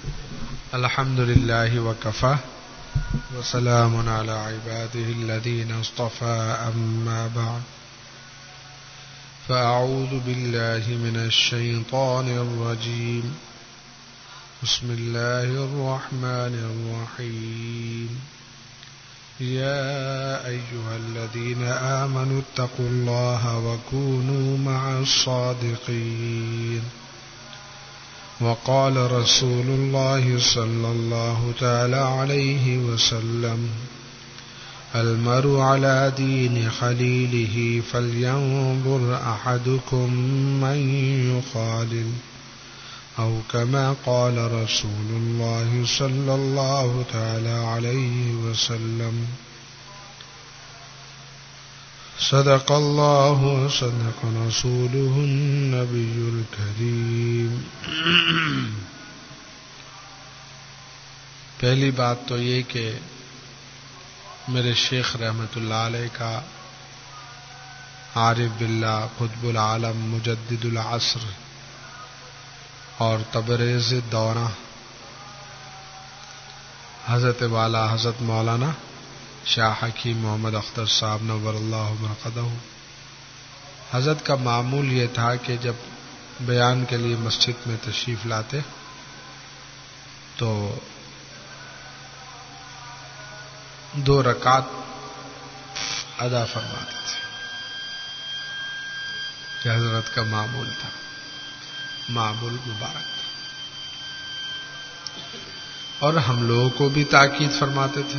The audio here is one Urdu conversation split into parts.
الحمد لله وكفى وسلام على عباده الذين اصطفى أما بعد فأعوذ بالله من الشيطان الرجيم بسم الله الرحمن الرحيم يا أيها الذين آمنوا اتقوا الله وكونوا مع الصادقين وقال رسول الله صلى الله تعالى عليه وسلم المرء على دين خليله فلينظر أحدكم من يخالل أو كما قال رسول الله صلى الله تعالى عليه وسلم صدق الله وصدق رسوله النبي الكريم. پہلی بات تو یہ کہ میرے شیخ رحمت اللہ علیہ کا عارف باللہ قطب العالم مجدد العصر اور تبریز دورہ حضرت والا حضرت مولانا شاہ حکیم محمد اختر صاحب نور اللہ مرقدہ، حضرت کا معمول یہ تھا کہ جب بیان کے لیے مسجد میں تشریف لاتے تو 2 رکعت ادا فرماتے تھے. یہ حضرت کا معمول تھا، معمول مبارک تھا، اور ہم لوگوں کو بھی تاکید فرماتے تھے.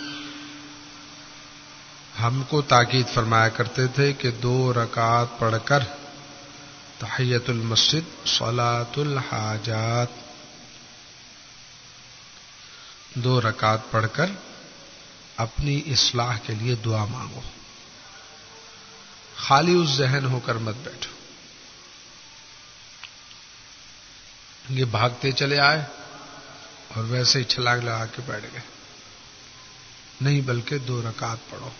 ہم کو تاکید فرمایا کرتے تھے کہ 2 رکعت پڑھ کر تحیۃ المسجد صلاۃ الحاجات 2 رکعت پڑھ کر اپنی اصلاح کے لیے دعا مانگو، خالی اس ذہن ہو کر مت بیٹھو. یہ بھاگتے چلے آئے اور ویسے ہی چھلانگ لگا کے بیٹھ گئے، نہیں بلکہ 2 رکعت پڑھو.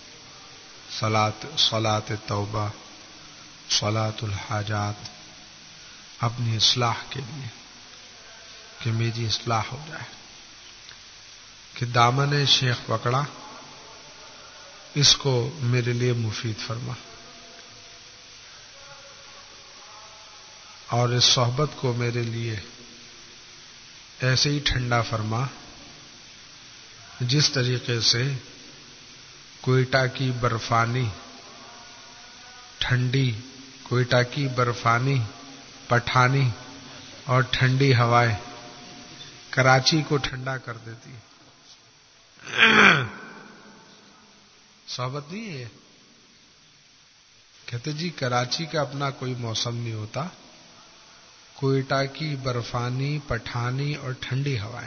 صلاۃ توبہ، صلاۃ الحاجات، اپنی اصلاح کے لیے کہ میری اصلاح ہو جائے، کہ دامن شیخ پکڑا، اس کو میرے لیے مفید فرما اور اس صحبت کو میرے لیے ایسے ہی ٹھنڈا فرما جس طریقے سے کوئٹہ کی برفانی ٹھنڈی، کوئٹہ کی برفانی پٹھانی اور ٹھنڈی ہوائیں کراچی کو ٹھنڈا کر دیتی. صحبت نہیں ہے. کہتے جی کراچی کا اپنا کوئی موسم نہیں ہوتا، کوئٹہ کی برفانی پٹھانی اور ٹھنڈی ہوائیں.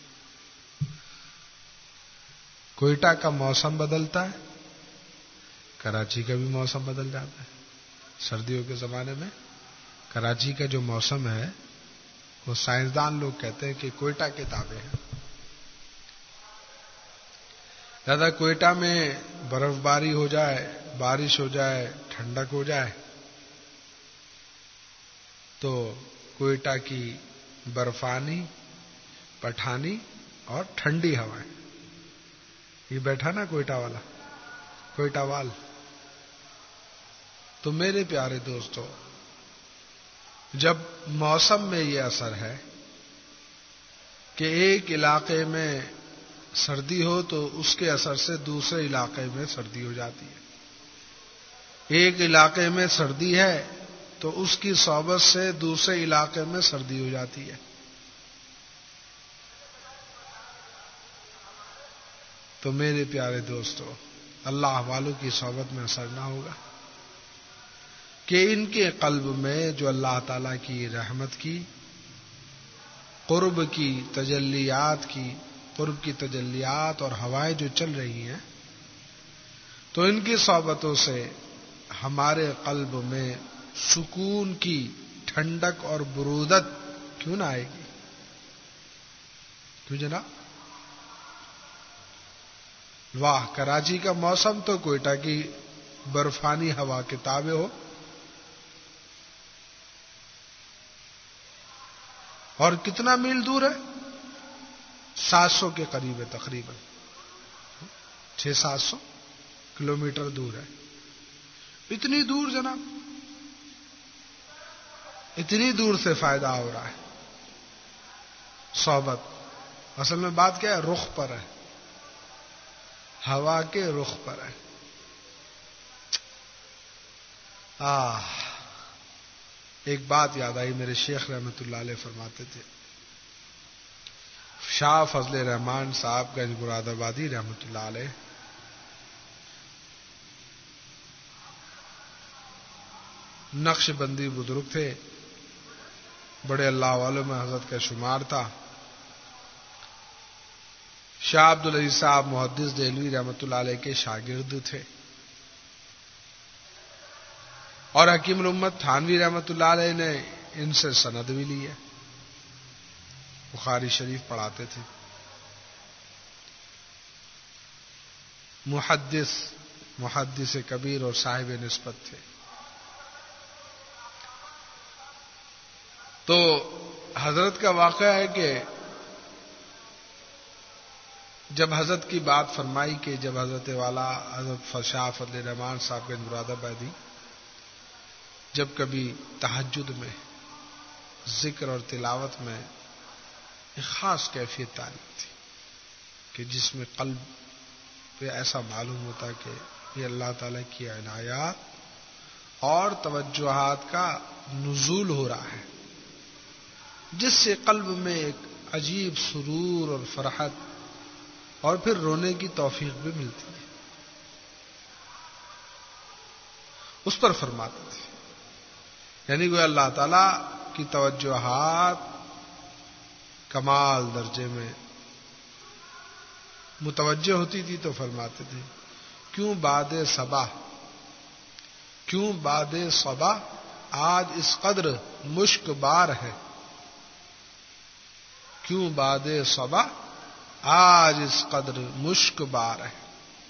کوئٹہ کا موسم بدلتا ہے، کراچی کا بھی موسم بدل جاتا ہے. سردیوں کے زمانے میں کراچی کا جو موسم ہے وہ سائنسدان لوگ کہتے ہیں کہ کوئٹہ کے تابع ہے. زیادہ کوئٹہ میں برف باری ہو جائے، بارش ہو جائے، ٹھنڈک ہو جائے تو کوئٹہ کی برفانی پٹھانی اور ٹھنڈی ہوائیں. یہ بیٹھا نا کوئٹہ والا، کوئٹہ وال. تو میرے پیارے دوستو، جب موسم میں یہ اثر ہے کہ ایک علاقے میں سردی ہو تو اس کے اثر سے دوسرے علاقے میں سردی ہو جاتی ہے. ایک علاقے میں سردی ہے تو اس کی صحبت سے دوسرے علاقے میں سردی ہو جاتی ہے. تو میرے پیارے دوستو، اللہ والوں کی صحبت میں اثر نہ ہوگا کہ ان کے قلب میں جو اللہ تعالیٰ کی رحمت کی، قرب کی تجلیات اور ہوائیں جو چل رہی ہیں، تو ان کی صحبتوں سے ہمارے قلب میں سکون کی ٹھنڈک اور برودت کیوں نہ آئے گی؟ کیوں جناب؟ واہ، کراچی کا موسم تو کوئٹہ کی برفانی ہوا کے تابع ہو. اور کتنا میل دور ہے؟ 700 کے قریب ہے تقریباً، 600-700 کلومیٹر دور ہے. اتنی دور جناب، اتنی دور سے فائدہ ہو رہا ہے. صحبت اصل میں بات کیا ہے؟ رخ پر ہے، ہوا کے رخ پر ہے. ایک بات یاد آئی، میرے شیخ رحمت اللہ علیہ فرماتے تھے، شاہ فضل الرحمان صاحب گنج مراد آبادی رحمت اللہ علیہ، نقش بندی بزرگ تھے، بڑے اللہ والوں میں حضرت کا شمار تھا. شاہ عبدالعزیز صاحب محدث دہلوی رحمت اللہ علیہ کے شاگرد تھے، اور حکیم الامت تھانوی رحمت اللہ علیہ نے ان سے سند بھی لی ہے، بخاری شریف پڑھاتے تھے. محدث کبیر اور صاحب نسبت تھے. تو حضرت کا واقعہ ہے کہ جب حضرت کی بات فرمائی کہ جب حضرت والا حضرت شاہ فضل الرحمان صاحب گنج مراد آبادی جب کبھی تہجد میں ذکر اور تلاوت میں ایک خاص کیفیت تعلیم تھی کہ جس میں قلب پہ ایسا معلوم ہوتا کہ یہ اللہ تعالیٰ کی عنایات اور توجہات کا نزول ہو رہا ہے، جس سے قلب میں ایک عجیب سرور اور فرحت اور پھر رونے کی توفیق بھی ملتی ہے. اس پر فرماتے تھے، یعنی وہ اللہ تعالیٰ کی توجہات کمال درجے میں متوجہ ہوتی تھی تو فرماتے تھے کیوں بعد صبا آج اس قدر مشک بار ہے، کیوں بعد صبا آج اس قدر مشک بار ہے.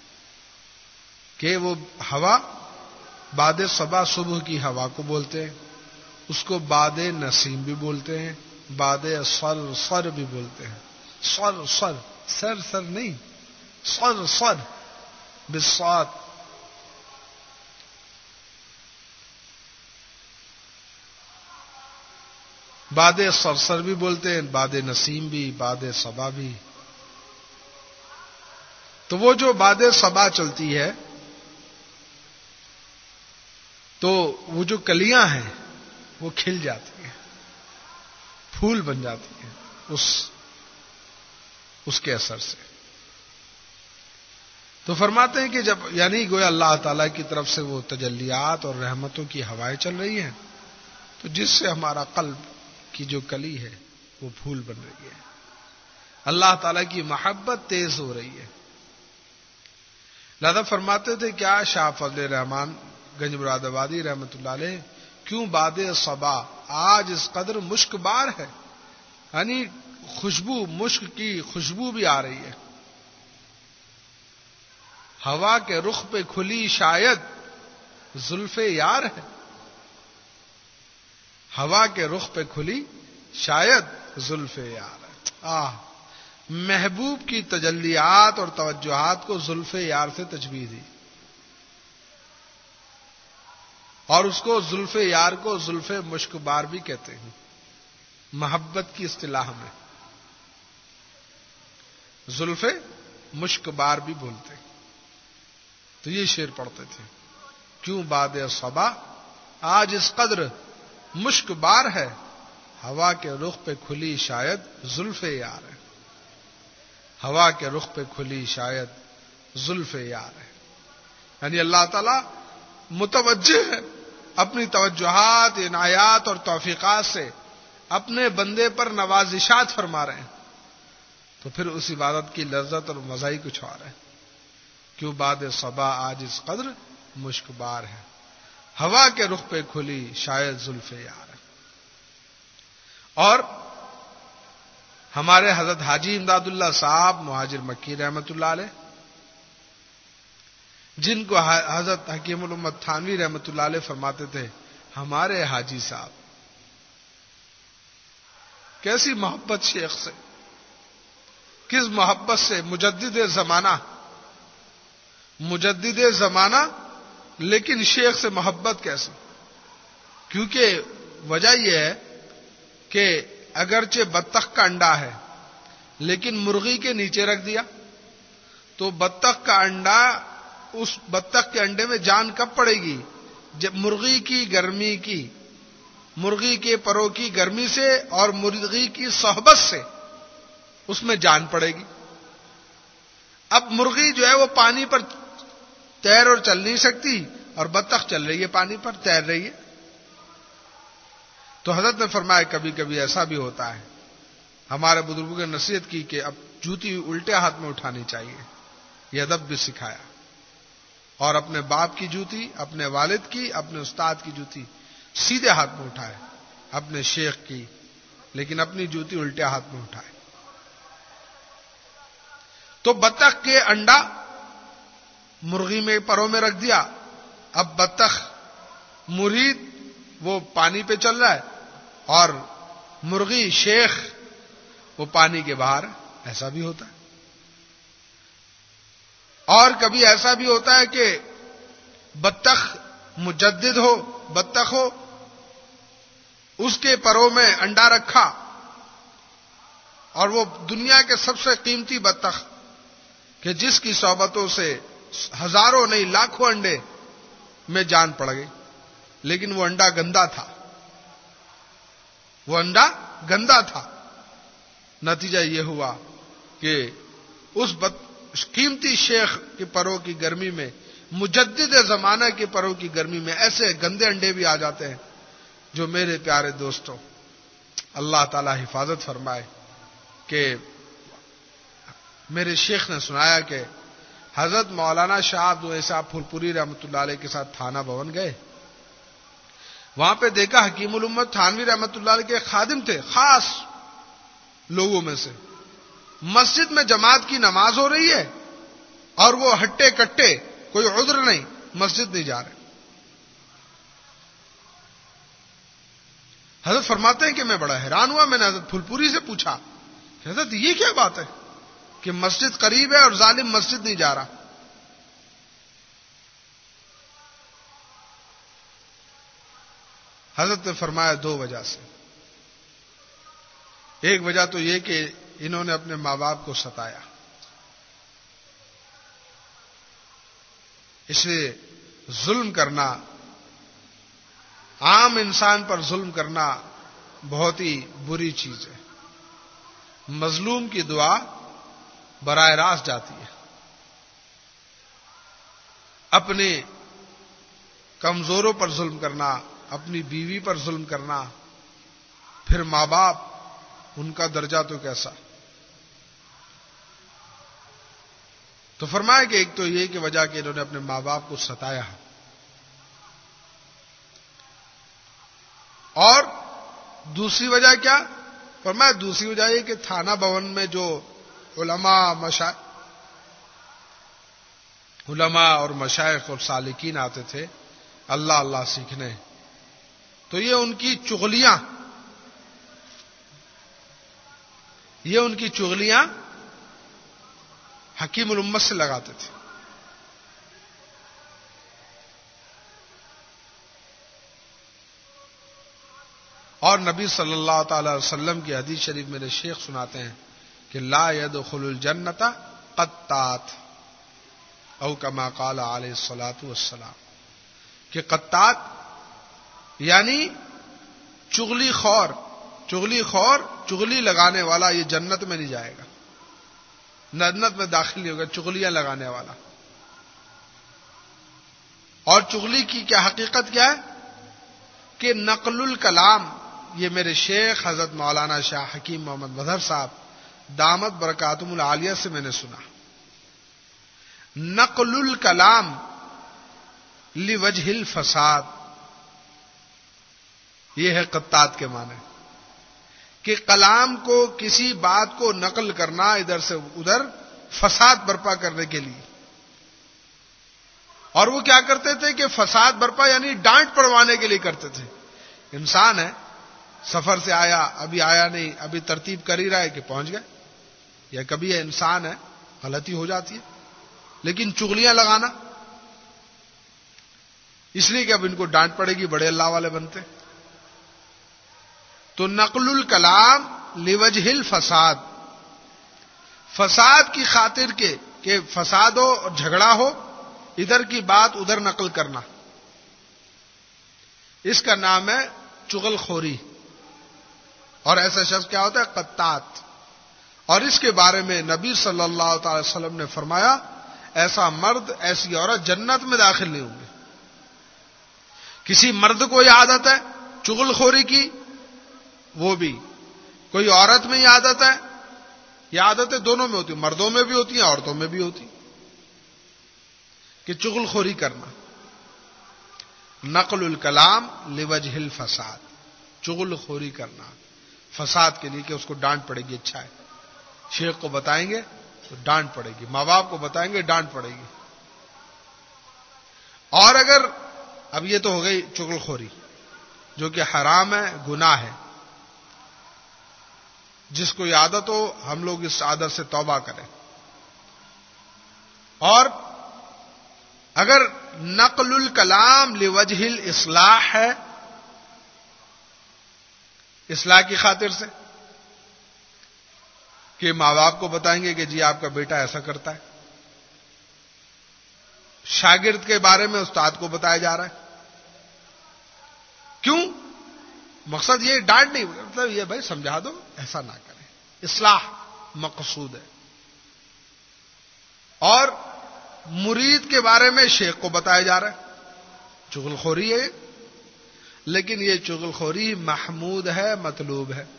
کہ وہ ہوا بعد صبا صبح کی ہوا کو بولتے ہیں، اس کو باد نسیم بھی بولتے ہیں، باد سر بھی بولتے ہیں. سر نہیں، سر بالصاد. باد سر بھی بولتے ہیں، باد نسیم بھی، باد صبا بھی. تو وہ جو باد صبا چلتی ہے تو وہ جو کلیاں ہیں وہ کھل جاتی ہیں، پھول بن جاتی ہیں اس کے اثر سے. تو فرماتے ہیں کہ جب یعنی گویا اللہ تعالیٰ کی طرف سے وہ تجلیات اور رحمتوں کی ہوائیں چل رہی ہیں تو جس سے ہمارا قلب کی جو کلی ہے وہ پھول بن رہی ہے، اللہ تعالیٰ کی محبت تیز ہو رہی ہے. لہذا فرماتے تھے کیا شاہ فضل الرحمان گنج مراد آبادی رحمت اللہ علیہ کیوں باد صبا آج اس قدر مشک بار ہے، یعنی خوشبو، مشک کی خوشبو بھی آ رہی ہے. ہوا کے رخ پہ کھلی شاید زلف یار ہے، ہوا کے رخ پہ کھلی شاید زلف یار ہے. محبوب کی تجلیات اور توجہات کو زلف یار سے تشبیہ دی، اور اس کو زلف یار کو زلف مشک بار بھی کہتے ہیں محبت کی اصطلاح میں، زلف مشک بار بھی بولتے ہیں. تو یہ شعر پڑھتے تھے کیوں باد صبا آج اس قدر مشک بار ہے، ہوا کے رخ پہ کھلی شاید زلف یار ہے، ہوا کے رخ پہ کھلی شاید زلف یار ہے. یعنی اللہ تعالی متوجہ ہے، اپنی توجہات، عنایات اور توفیقات سے اپنے بندے پر نوازشات فرما رہے ہیں. تو پھر اس عبادت کی لذت اور مزہ ہی کچھ اور ہے. کیوں باد صبا آج اس قدر مشک بار ہے، ہوا کے رخ پہ کھلی شاید زلف یار ہے. اور ہمارے حضرت حاجی امداد اللہ صاحب مہاجر مکی رحمت اللہ علیہ، جن کو حضرت حکیم الامت تھانوی رحمت اللہ علیہ فرماتے تھے ہمارے حاجی صاحب، کیسی محبت شیخ سے، کس محبت سے، مجدد زمانہ، لیکن شیخ سے محبت کیسی؟ کیونکہ وجہ یہ ہے کہ اگرچہ بطخ کا انڈا ہے لیکن مرغی کے نیچے رکھ دیا تو بطخ کا انڈا، اس بطخ کے انڈے میں جان کب پڑے گی؟ جب مرغی کی گرمی کی، مرغی کے پروں کی گرمی سے اور مرغی کی صحبت سے اس میں جان پڑے گی۔ اب مرغی جو ہے وہ پانی پر تیر اور چل نہیں سکتی، اور بطخ چل رہی ہے، پانی پر تیر رہی ہے۔ تو حضرت نے فرمایا کبھی کبھی ایسا بھی ہوتا ہے، ہمارے بزرگوں نے نصیحت کی کہ اب جوتی الٹے ہاتھ میں اٹھانی چاہیے، یہ ادب بھی سکھایا، اور اپنے باپ کی جوتی، اپنے والد کی، اپنے استاد کی جوتی سیدھے ہاتھ میں اٹھائے، اپنے شیخ کی، لیکن اپنی جوتی الٹے ہاتھ میں اٹھائے۔ تو بطخ کے انڈا مرغی میں پروں میں رکھ دیا، اب بطخ مرید وہ پانی پہ چل رہا ہے اور مرغی شیخ وہ پانی کے باہر ہے۔ ایسا بھی ہوتا ہے، اور کبھی ایسا بھی ہوتا ہے کہ بطخ مجدد ہو، بطخ ہو، اس کے پروں میں انڈا رکھا، اور وہ دنیا کے سب سے قیمتی بطخ کہ جس کی صحبتوں سے ہزاروں نہیں لاکھوں انڈے میں جان پڑ گئی، لیکن وہ انڈا گندا تھا، وہ انڈا گندا تھا۔ نتیجہ یہ ہوا کہ اس قیمتی شیخ کے پروں کی گرمی میں، مجدد زمانہ کے پروں کی گرمی میں ایسے گندے انڈے بھی آ جاتے ہیں۔ جو میرے پیارے دوستوں، اللہ تعالی حفاظت فرمائے کہ میرے شیخ نے سنایا کہ حضرت مولانا شاہ عبد الوہاب صاحب پھولپوری رحمۃ اللہ علیہ کے ساتھ تھانہ بھون گئے، وہاں پہ دیکھا حکیم الامت تھانوی رحمۃ اللہ علیہ کے خادم تھے، خاص لوگوں میں سے، مسجد میں جماعت کی نماز ہو رہی ہے اور وہ ہٹے کٹے، کوئی عذر نہیں، مسجد نہیں جا رہے۔ حضرت فرماتے ہیں کہ میں بڑا حیران ہوا، میں نے حضرت پھولپوری سے پوچھا کہ حضرت یہ کیا بات ہے کہ مسجد قریب ہے اور ظالم مسجد نہیں جا رہا؟ حضرت نے فرمایا دو وجہ سے، ایک وجہ تو یہ کہ انہوں نے اپنے ماں باپ کو ستایا، اس لیے ظلم کرنا، عام انسان پر ظلم کرنا بہت ہی بری چیز ہے۔ مظلوم کی دعا براہ راست جاتی ہے۔ اپنے کمزوروں پر ظلم کرنا، اپنی بیوی پر ظلم کرنا، پھر ماں باپ، ان کا درجہ تو کیسا۔ تو فرمایا کہ ایک تو یہ کہ وجہ کہ انہوں نے اپنے ماں باپ کو ستایا، اور دوسری وجہ کیا؟ فرمایا دوسری وجہ یہ کہ تھانہ بھون میں جو علماء اور مشائخ اور سالکین آتے تھے اللہ اللہ سیکھنے، تو یہ ان کی چغلیاں حکیم الامت سے لگاتے تھے۔ اور نبی صلی اللہ تعالی وسلم کی حدیث شریف میرے شیخ سناتے ہیں کہ لا يدخل الجنت قطات، او کما قال علیہ الصلوۃ والسلام، کہ قطات یعنی چغلی خور، چغلی لگانے والا یہ جنت میں نہیں جائے گا، جنت میں داخل نہیں ہوگا، چغلیاں لگانے والا۔ اور چغلی کی کیا حقیقت کیا ہے کہ نقل الکلام، یہ میرے شیخ حضرت مولانا شاہ حکیم محمد مظہر صاحب دامت برکاتہم العالیہ سے میں نے سنا، نقل الکلام لوجہ الفساد، یہ ہے قطات کے معنی، کہ کلام کو، کسی بات کو نقل کرنا ادھر سے ادھر فساد برپا کرنے کے لیے۔ اور وہ کیا کرتے تھے کہ فساد برپا یعنی ڈانٹ پڑوانے کے لیے کرتے تھے۔ انسان ہے، سفر سے آیا نہیں، ابھی ترتیب کر ہی رہا ہے کہ پہنچ گئے. یا کبھی یہ انسان ہے، غلطی ہو جاتی ہے. لیکن چغلیاں لگانا اس لیے کہ اب ان کو ڈانٹ پڑے گی، بڑے اللہ والے بنتے. تو نقل الکلام لوجہ الفساد، فساد کی خاطر کے کہ فساد ہو اور جھگڑا ہو، ادھر کی بات ادھر نقل کرنا، اس کا نام ہے چغل خوری. اور ایسا شخص کیا ہوتا ہے؟ قطات. اور اس کے بارے میں نبی صلی اللہ تعالی وسلم نے فرمایا ایسا مرد ایسی عورت جنت میں داخل نہیں ہوں گے. کسی مرد کو یہ عادت ہے چغل خوری کی، وہ بھی کوئی عورت میں یہ عادت ہے. یہ عادتیں دونوں میں ہوتی ہیں، مردوں میں بھی ہوتی ہیں، عورتوں میں بھی ہوتی ہیں، کہ چغل خوری کرنا. نقل الکلام لوجہ الفساد، چغل خوری کرنا فساد کے لیے، کہ اس کو ڈانٹ پڑے گی. اچھا ہے، شیخ کو بتائیں گے تو ڈانٹ پڑے گی، ماں باپ کو بتائیں گے ڈانٹ پڑے گی. اور اگر اب یہ تو ہو گئی چغل خوری جو کہ حرام ہے، گناہ ہے. جس کو عادت ہو ہم لوگ اس عادت سے توبہ کریں. اور اگر نقل الکلام لوجہ الاصلاح ہے، اصلاح کی خاطر سے، کہ ماں باپ کو بتائیں گے کہ جی آپ کا بیٹا ایسا کرتا ہے، شاگرد کے بارے میں استاد کو بتایا جا رہا ہے. کیوں؟ مقصد یہ ڈانٹ نہیں، مطلب یہ بھائی سمجھا دو ایسا نہ کریں، اصلاح مقصود ہے. اور مرید کے بارے میں شیخ کو بتایا جا رہا ہے، چغل خوری ہے. لیکن یہ چغل خوری محمود ہے، مطلوب ہے.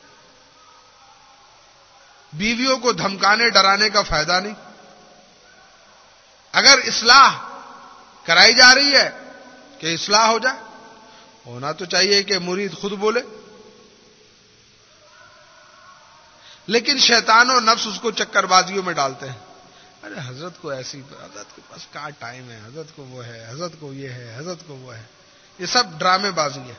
بیویوں کو دھمکانے ڈرانے کا فائدہ نہیں. اگر اصلاح کرائی جا رہی ہے کہ اصلاح ہو جائے، ہونا تو چاہیے کہ مرید خود بولے. لیکن شیطان و نفس اس کو چکر بازیوں میں ڈالتے ہیں. ارے حضرت کو ایسی، حضرت کے پاس کہاں ٹائم ہے، حضرت کو وہ ہے، حضرت کو یہ ہے، حضرت کو وہ ہے. یہ سب ڈرامے بازی ہے.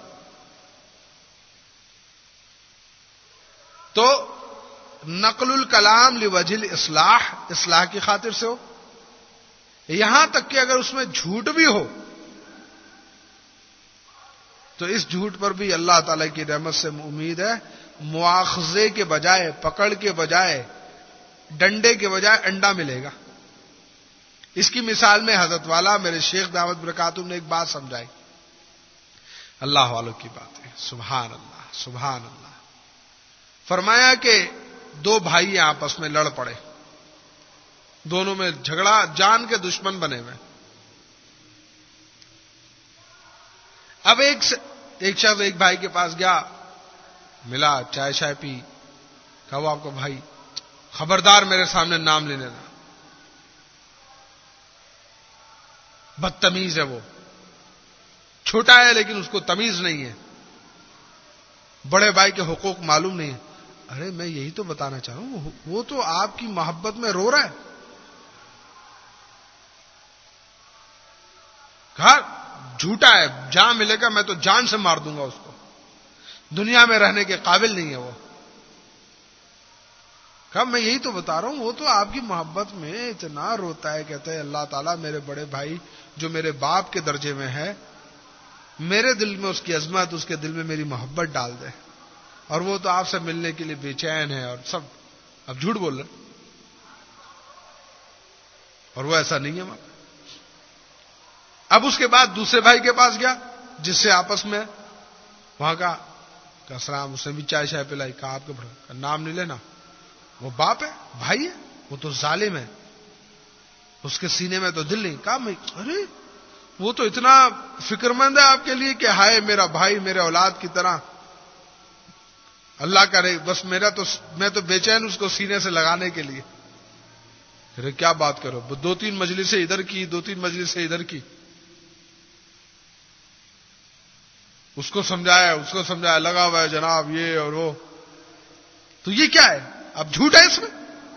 تو نقل الکلام لوجہ الاصلاح، اصلاح کی خاطر سے ہو. یہاں تک کہ اگر اس میں جھوٹ بھی ہو تو اس جھوٹ پر بھی اللہ تعالی کی رحمت سے امید ہے مواخذے کے بجائے، پکڑ کے بجائے، ڈنڈے کے بجائے انڈا ملے گا. اس کی مثال میں حضرت والا میرے شیخ دعوت برکاتہم نے ایک بات سمجھائی، اللہ والوں کی بات ہے. سبحان اللہ، سبحان اللہ. فرمایا کہ دو بھائی آپس میں لڑ پڑے، دونوں میں جھگڑا، جان کے دشمن بنے ہوئے. اب ایک شخص ایک بھائی کے پاس گیا، ملا، چائے شائے پی، کہا وہ آپ کا بھائی، خبردار میرے سامنے نام لینے لگا، بدتمیز ہے، وہ چھوٹا ہے لیکن اس کو تمیز نہیں ہے، بڑے بھائی کے حقوق معلوم نہیں ہے. ارے میں یہی تو بتانا چاہ رہا ہوں، وہ تو آپ کی محبت میں رو رہا ہے. کہا جھوٹا ہے، جہاں ملے گا میں تو جان سے مار دوں گا اس کو، دنیا میں رہنے کے قابل نہیں ہے وہ. کہا میں یہی تو بتا رہا ہوں، وہ تو آپ کی محبت میں اتنا روتا ہے، کہتا ہے اللہ تعالیٰ میرے بڑے بھائی جو میرے باپ کے درجے میں ہے، میرے دل میں اس کی عظمت، اس کے دل میں میری محبت ڈال دے. اور وہ تو آپ سے ملنے کے لیے بے چین ہے اور سب. اب جھوٹ بول رہے، اور وہ ایسا نہیں ہے. اب اس کے بعد دوسرے بھائی کے پاس گیا جس سے آپس میں، وہاں کا السلام، اس نے بھی چائے شائے پلائی. کہا آپ کے بڑا نام نہیں لینا، وہ باپ ہے، بھائی ہے، وہ تو ظالم ہے، اس کے سینے میں تو دل نہیں. کہا میں، ارے وہ تو اتنا فکر مند ہے آپ کے لیے کہ ہائے میرا بھائی میرے اولاد کی طرح، اللہ کرے بس میں تو بے چین اس کو سینے سے لگانے کے لیے. ارے کیا بات کرو، دو تین مجلسیں ادھر کی، دو تین مجلسیں ادھر کی، اس کو سمجھایا، لگا ہوا ہے جناب یہ اور وہ. تو یہ کیا ہے؟ اب جھوٹ ہے اس میں.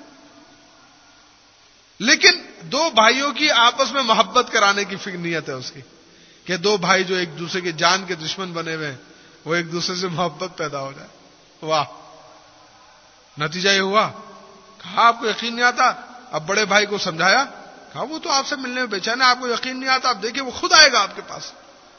لیکن دو بھائیوں کی آپس میں محبت کرانے کی نیت ہے اس کی، کہ دو بھائی جو ایک دوسرے کے جان کے دشمن بنے ہوئے ہیں، وہ ایک دوسرے سے محبت پیدا ہو جائے. واہ. نتیجہ یہ ہوا. کہا آپ کو یقین نہیں آتا. اب بڑے بھائی کو سمجھایا. کہا وہ تو آپ سے ملنے میں بے چین ہے, آپ کو یقین نہیں آتا, اب دیکھیے وہ خود آئے گا آپ کے پاس.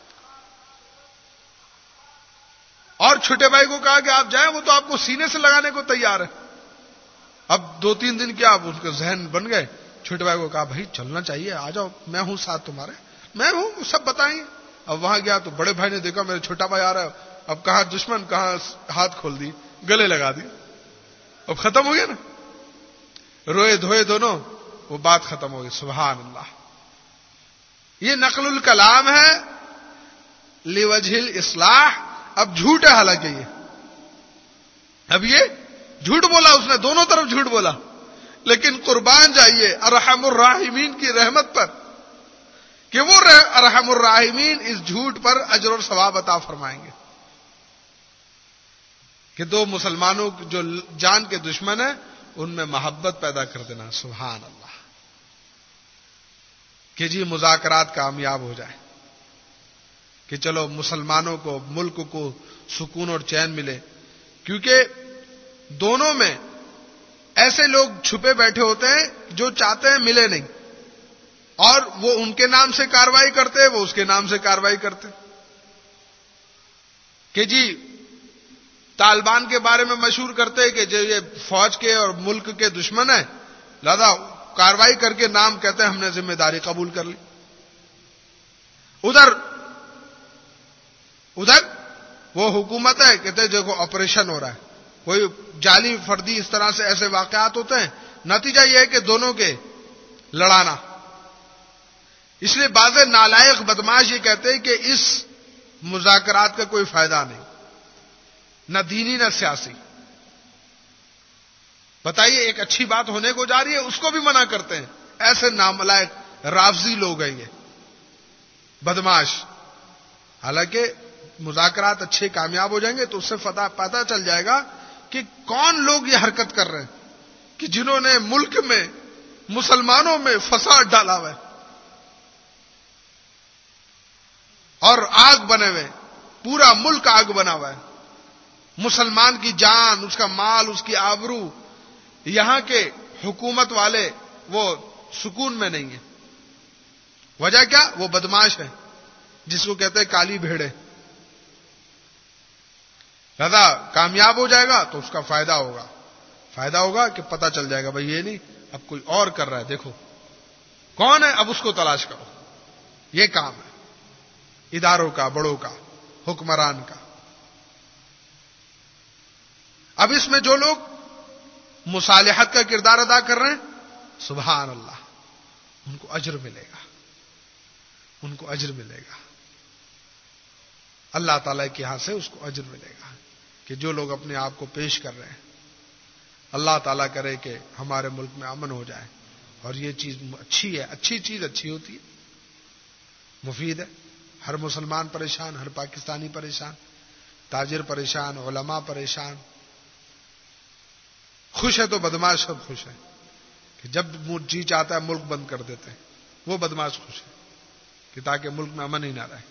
اور چھوٹے بھائی کو کہا کہ آپ جائیں, وہ تو آپ کو سینے سے لگانے کو تیار ہے. اب 2-3 دن کیا اب ان کے ذہن بن گئے. چھوٹے بھائی کو کہا بھائی چلنا چاہیے, آ جاؤ, میں ہوں ساتھ تمہارے, میں ہوں, سب بتائیں. اب وہاں گیا تو بڑے بھائی نے دیکھا میرے چھوٹا بھائی آ رہا ہے. اب کہاں دشمن, کہاں ہاتھ کھول دی, گلے لگا دی. اب ختم ہو گیا نا, روئے دھوئے دونوں, وہ بات ختم ہو گئی. سبحان اللہ. یہ نقل الکلام ہے لوجہ الاصلاح. اب جھوٹ ہے حالانکہ یہ, اب یہ جھوٹ بولا اس نے, دونوں طرف جھوٹ بولا, لیکن قربان جائیے ارحم الراحمین کی رحمت پر کہ وہ ارحم الراحمین اس جھوٹ پر اجر اور ثواب عطا فرمائیں گے. کہ دو مسلمانوں جو جان کے دشمن ہیں ان میں محبت پیدا کر دینا. سبحان اللہ. کہ جی مذاکرات کامیاب ہو جائے, کہ چلو مسلمانوں کو, ملک کو سکون اور چین ملے. کیونکہ دونوں میں ایسے لوگ چھپے بیٹھے ہوتے ہیں جو چاہتے ہیں ملے نہیں, اور وہ ان کے نام سے کارروائی کرتے, وہ اس کے نام سے کارروائی کرتے. کہ جی طالبان کے بارے میں مشہور کرتے کہ جو یہ فوج کے اور ملک کے دشمن ہیں, لہذا کارروائی کر کے نام کہتے ہیں ہم نے ذمہ داری قبول کر لی. ادھر وہ حکومت ہے, کہتے ہیں دیکھو آپریشن ہو رہا ہے, کوئی جعلی فردی اس طرح سے ایسے واقعات ہوتے ہیں, نتیجہ یہ ہے کہ دونوں کے لڑانا. اس لیے بعض نالائق بدماش یہ کہتے ہیں کہ اس مذاکرات کا کوئی فائدہ نہیں, نہ دینی نہ سیاسی. بتائیے ایک اچھی بات ہونے کو جا رہی ہے, اس کو بھی منع کرتے ہیں. ایسے ناملائق رافضی لوگ ہیں یہ بدماش. حالانکہ مذاکرات اچھے کامیاب ہو جائیں گے تو اس سے پتہ چل جائے گا کہ کون لوگ یہ حرکت کر رہے ہیں کہ جنہوں نے ملک میں مسلمانوں میں فساد ڈالا ہوا ہے اور آگ بنے ہوئے, پورا ملک آگ بنا ہوا ہے. مسلمان کی جان, اس کا مال, اس کی آبرو, یہاں کے حکومت والے وہ سکون میں نہیں ہیں. وجہ کیا؟ وہ بدماش ہے جس کو کہتے ہیں کالی بھیڑے. لہذا کامیاب ہو جائے گا تو اس کا فائدہ ہوگا کہ پتہ چل جائے گا بھائی یہ نہیں, اب کوئی اور کر رہا ہے, دیکھو کون ہے, اب اس کو تلاش کرو. یہ کام ہے اداروں کا, بڑوں کا, حکمران کا. اب اس میں جو لوگ مصالحت کا کردار ادا کر رہے ہیں, سبحان اللہ, ان کو اجر ملے گا, ان کو اجر ملے گا. اللہ تعالیٰ کے ہاں سے اس کو اجر ملے گا کہ جو لوگ اپنے آپ کو پیش کر رہے ہیں. اللہ تعالیٰ کرے کہ ہمارے ملک میں امن ہو جائے, اور یہ چیز اچھی ہے. اچھی چیز اچھی ہوتی ہے, مفید ہے. ہر مسلمان پریشان, ہر پاکستانی پریشان, تاجر پریشان, علماء پریشان. خوش ہے تو بدماش سب خوش ہے کہ جب جی چاہتا ہے ملک بند کر دیتے ہیں, وہ بدماش خوش ہے کہ تاکہ ملک میں امن ہی نہ رہے.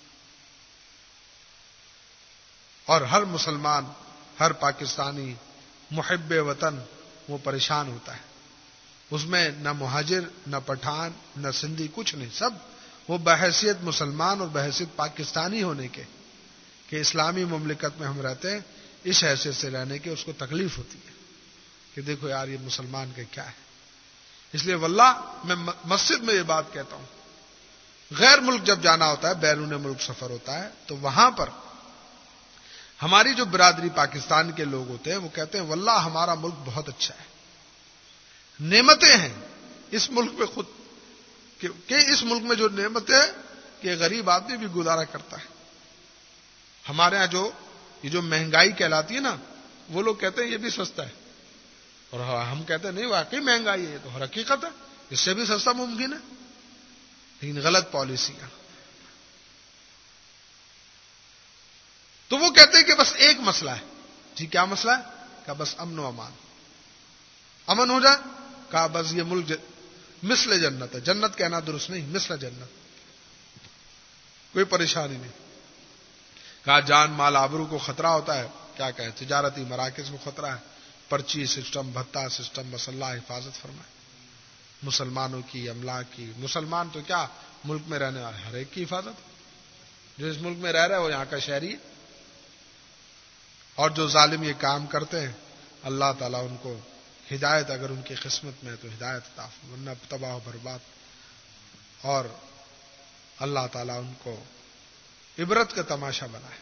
اور ہر مسلمان, ہر پاکستانی محب وطن وہ پریشان ہوتا ہے. اس میں نہ مہاجر, نہ پٹھان, نہ سندھی, کچھ نہیں. سب وہ بحیثیت مسلمان اور بحیثیت پاکستانی ہونے کے کہ اسلامی مملکت میں ہم رہتے ہیں, اس حیثیت سے رہنے کے اس کو تکلیف ہوتی ہے کہ دیکھو یار یہ مسلمان کا کیا ہے. اس لیے واللہ میں مسجد میں یہ بات کہتا ہوں, غیر ملک جب جانا ہوتا ہے, بیرون ملک سفر ہوتا ہے, تو وہاں پر ہماری جو برادری پاکستان کے لوگ ہوتے ہیں وہ کہتے ہیں واللہ ہمارا ملک بہت اچھا ہے, نعمتیں ہیں اس ملک میں خود, کہ اس ملک میں جو نعمتیں ہیں کہ غریب آدمی بھی گزارا کرتا ہے. ہمارے ہاں یہ جو مہنگائی کہلاتی ہے نا, وہ لوگ کہتے ہیں یہ بھی سستا ہے, اور ہم کہتے ہیں نہیں واقعی مہنگائی ہے, یہ تو حقیقت ہے, اس سے بھی سستا ممکن ہے. لیکن غلط پالیسیاں. تو وہ کہتے ہیں کہ بس ایک مسئلہ ہے. جی کیا مسئلہ ہے؟ کہ بس امن و امان, امن ہو جائے, کہا بس یہ ملک مثل جنت ہے. جنت کہنا درست نہیں, مثل جنت, کوئی پریشانی نہیں. کہا جان مال آبرو کو خطرہ ہوتا ہے، کیا کہیں تجارتی مراکز میں خطرہ ہے، پرچی سسٹم، بھتہ سسٹم، بس اللہ حفاظت فرمائے مسلمانوں کی، املاک کی۔ مسلمان تو کیا ملک میں رہنے والے ہر ایک کی حفاظت، جو اس ملک میں رہ رہا ہے وہ یہاں کا شہری ہے، اور جو ظالم یہ کام کرتے ہیں اللہ تعالیٰ ان کو ہدایت، اگر ان کی قسمت میں ہے تو ہدایت عطا فرمائے، ورنہ تباہ و برباد، اور اللہ تعالیٰ ان کو عبرت کا تماشا بنائے۔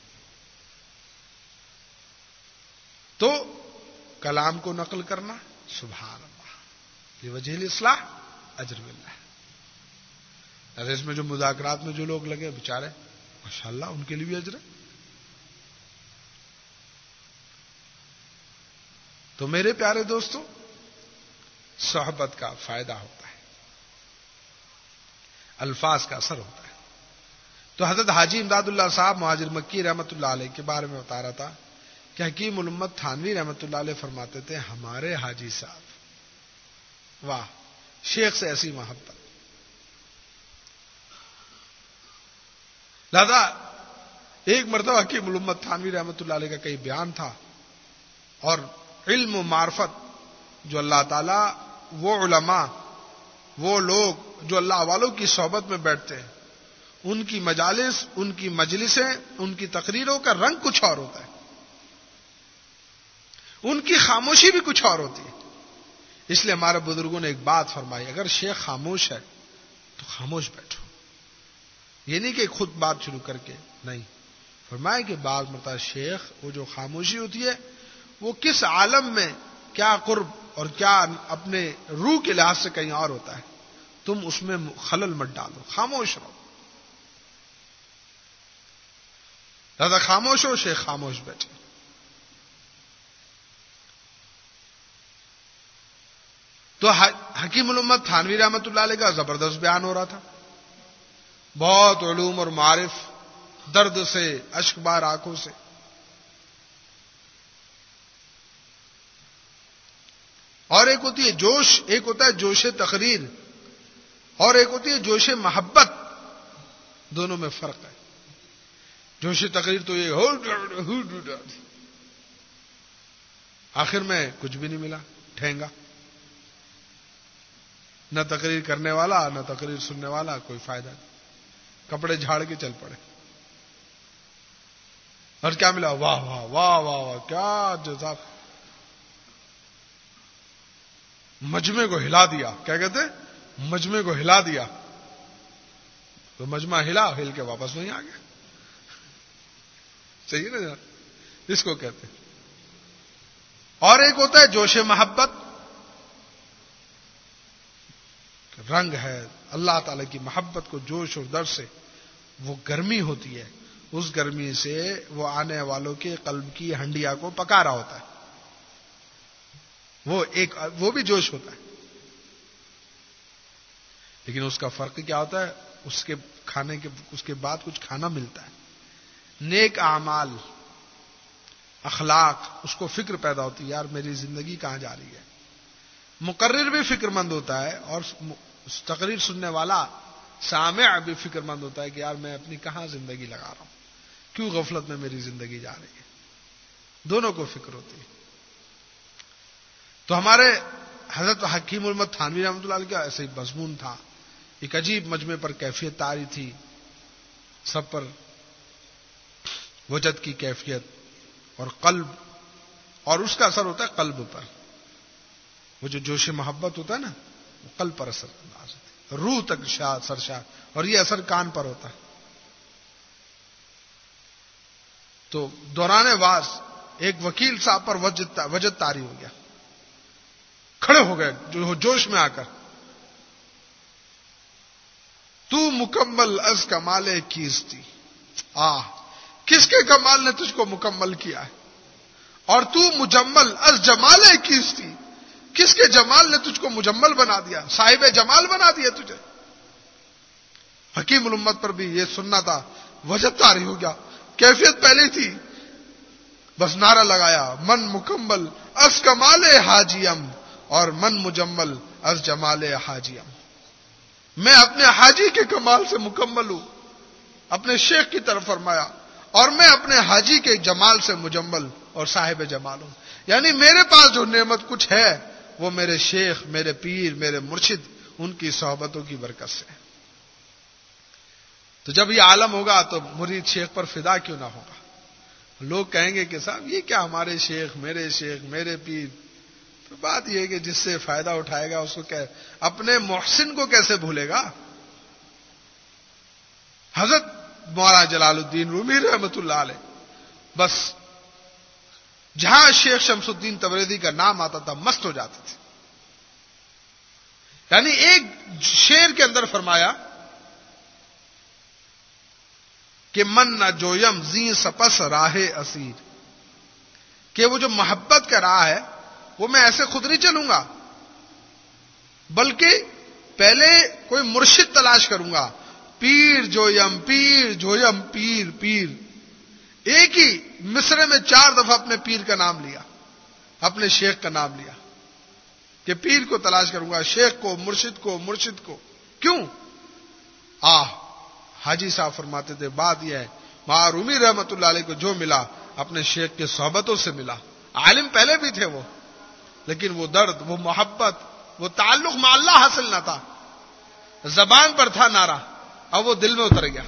تو کلام کو نقل کرنا، سبحان اللہ، یہ وجہ الاصلاح اجر ملنا ہے۔ اس میں جو مذاکرات میں جو لوگ لگے بیچارے ماشاءاللہ ان کے لیے بھی اجر ہے۔ تو میرے پیارے دوستو، صحبت کا فائدہ ہوتا ہے، الفاظ کا اثر ہوتا ہے۔ تو حضرت حاجی امداد اللہ صاحب مہاجر مکی رحمۃ اللہ علیہ کے بارے میں بتا رہا تھا کہ حکیم الامت تھانوی رحمۃ اللہ علیہ فرماتے تھے ہمارے حاجی صاحب، واہ، شیخ سے ایسی محبت۔ لہذا ایک مرتبہ حکیم الامت تھانوی رحمۃ اللہ علیہ کا کئی بیان تھا، اور علم و معرفت جو اللہ تعالیٰ، وہ علماء، وہ لوگ جو اللہ والوں کی صحبت میں بیٹھتے ہیں، ان کی مجالس، ان کی مجلسیں، ان کی تقریروں کا رنگ کچھ اور ہوتا ہے، ان کی خاموشی بھی کچھ اور ہوتی ہے۔ اس لیے ہمارے بزرگوں نے ایک بات فرمائی، اگر شیخ خاموش ہے تو خاموش بیٹھو، یہ نہیں کہ خود بات شروع کر کے، نہیں، فرمایا کہ بعض مرتبہ شیخ، وہ جو خاموشی ہوتی ہے وہ کس عالم میں کیا قرب اور کیا اپنے روح کے لحاظ سے کہیں اور ہوتا ہے، تم اس میں خلل مت ڈالو، خاموش رہو۔ لہذا خاموش ہو، شیخ خاموش بیٹھے۔ تو حکیم الامت تھانوی رحمۃ اللہ علیہ کا زبردست بیان ہو رہا تھا، بہت علوم اور معارف، درد سے اشک بار آنکھوں سے۔ اور ایک ہوتی ہے جوش، ایک ہوتا ہے جوش تقریر، اور ایک ہوتی ہے جوش محبت، دونوں میں فرق ہے۔ جوش تقریر تو یہ آخر میں کچھ بھی نہیں ملا، ٹھینگا، نہ تقریر کرنے والا نہ تقریر سننے والا، کوئی فائدہ نہیں، کپڑے جھاڑ کے چل پڑے۔ اور کیا ملا؟ واہ واہ واہ واہ واہ، کیا جزا، مجمع کو ہلا دیا، کیا کہتے ہیں، مجمع کو ہلا دیا۔ تو مجمع ہلا، ہل کے واپس وہیں آ گیا، صحیح نا جناب، اس کو کہتے ہیں۔ اور ایک ہوتا ہے جوش محبت، رنگ ہے اللہ تعالی کی محبت کو جوش اور درد سے، وہ گرمی ہوتی ہے، اس گرمی سے وہ آنے والوں کے قلب کی ہنڈیا کو پکا رہا ہوتا ہے، وہ بھی جوش ہوتا ہے۔ لیکن اس کا فرق کیا ہوتا ہے، اس کے کھانے کے، اس کے بعد کچھ کھانا ملتا ہے، نیک اعمال، اخلاق، اس کو فکر پیدا ہوتی ہے، یار میری زندگی کہاں جا رہی ہے۔ مقرر بھی فکر مند ہوتا ہے، اور تقریر سننے والا سامع بھی فکر مند ہوتا ہے کہ یار میں اپنی کہاں زندگی لگا رہا ہوں، کیوں غفلت میں میری زندگی جا رہی ہے، دونوں کو فکر ہوتی ہے۔ تو ہمارے حضرت حکیم الامت تھانوی رحمۃ اللہ علیہ کا ایسے ہی مضمون تھا، ایک عجیب مجمع پر کیفیت طاری تھی، سب پر وجد کی کیفیت اور قلب، اور اس کا اثر ہوتا ہے قلب پر، وہ جو جوش محبت ہوتا ہے نا، وہ قلب پر اثر انداز ہوتا ہے، روح تک سرشار، اور یہ اثر کان پر ہوتا ہے۔ تو دوران واز ایک وکیل صاحب پر وجد طاری ہو گیا، کھڑے ہو گئے جو جوش میں آ کر، تو مکمل از کمال کیستی، کس کے کمال نے تجھ کو مکمل کیا ہے، اور تو مجمل از جمال کیستی، کس کے جمال نے تجھ کو مجمل بنا دیا، صاحب جمال بنا دیا تجھے۔ حکیم الامت پر بھی یہ سننا تھا، وجد طاری ہو گیا، کیفیت پہلے تھی، بس نعرہ لگایا، من مکمل از کمال حاجیم، اور من مجمل از جمال حاجیم، میں اپنے حاجی کے کمال سے مکمل ہوں، اپنے شیخ کی طرف فرمایا، اور میں اپنے حاجی کے جمال سے مجمل اور صاحب جمال ہوں. یعنی میرے پاس جو نعمت کچھ ہے وہ میرے شیخ، میرے پیر، میرے مرشد، ان کی صحبتوں کی برکت سے. تو جب یہ عالم ہوگا تو مرید شیخ پر فدا کیوں نہ ہوگا؟ لوگ کہیں گے کہ صاحب یہ کیا ہمارے شیخ، میرے پیر. تو بات یہ ہے کہ جس سے فائدہ اٹھائے گا اس کو اپنے محسن کو کیسے بھولے گا؟ حضرت مولانا جلال الدین رومی رحمۃ اللہ علیہ بس جہاں شیخ شمس الدین تبریزی کا نام آتا تھا مست ہو جاتے تھے. یعنی ایک شعر کے اندر فرمایا کہ من نہ جویم زی سپس راہ اسیر، کہ وہ جو محبت کا راہ ہے وہ میں ایسے خود نہیں چلوں گا، بلکہ پہلے کوئی مرشد تلاش کروں گا. پیر جویم پیر پیر. ایک ہی مصرے میں 4 دفعہ اپنے پیر کا نام لیا، اپنے شیخ کا نام لیا کہ پیر کو تلاش کروں گا، شیخ کو، مرشد کو. کیوں؟ حاجی صاحب فرماتے تھے بات یہ ہے، مولانا رومی رحمت اللہ علیہ کو جو ملا اپنے شیخ کے صحبتوں سے ملا. عالم پہلے بھی تھے وہ، لیکن وہ درد، وہ محبت، وہ تعلق مع اللہ حاصل نہ تھا. زبان پر تھا نعرہ، اب وہ دل میں اتر گیا.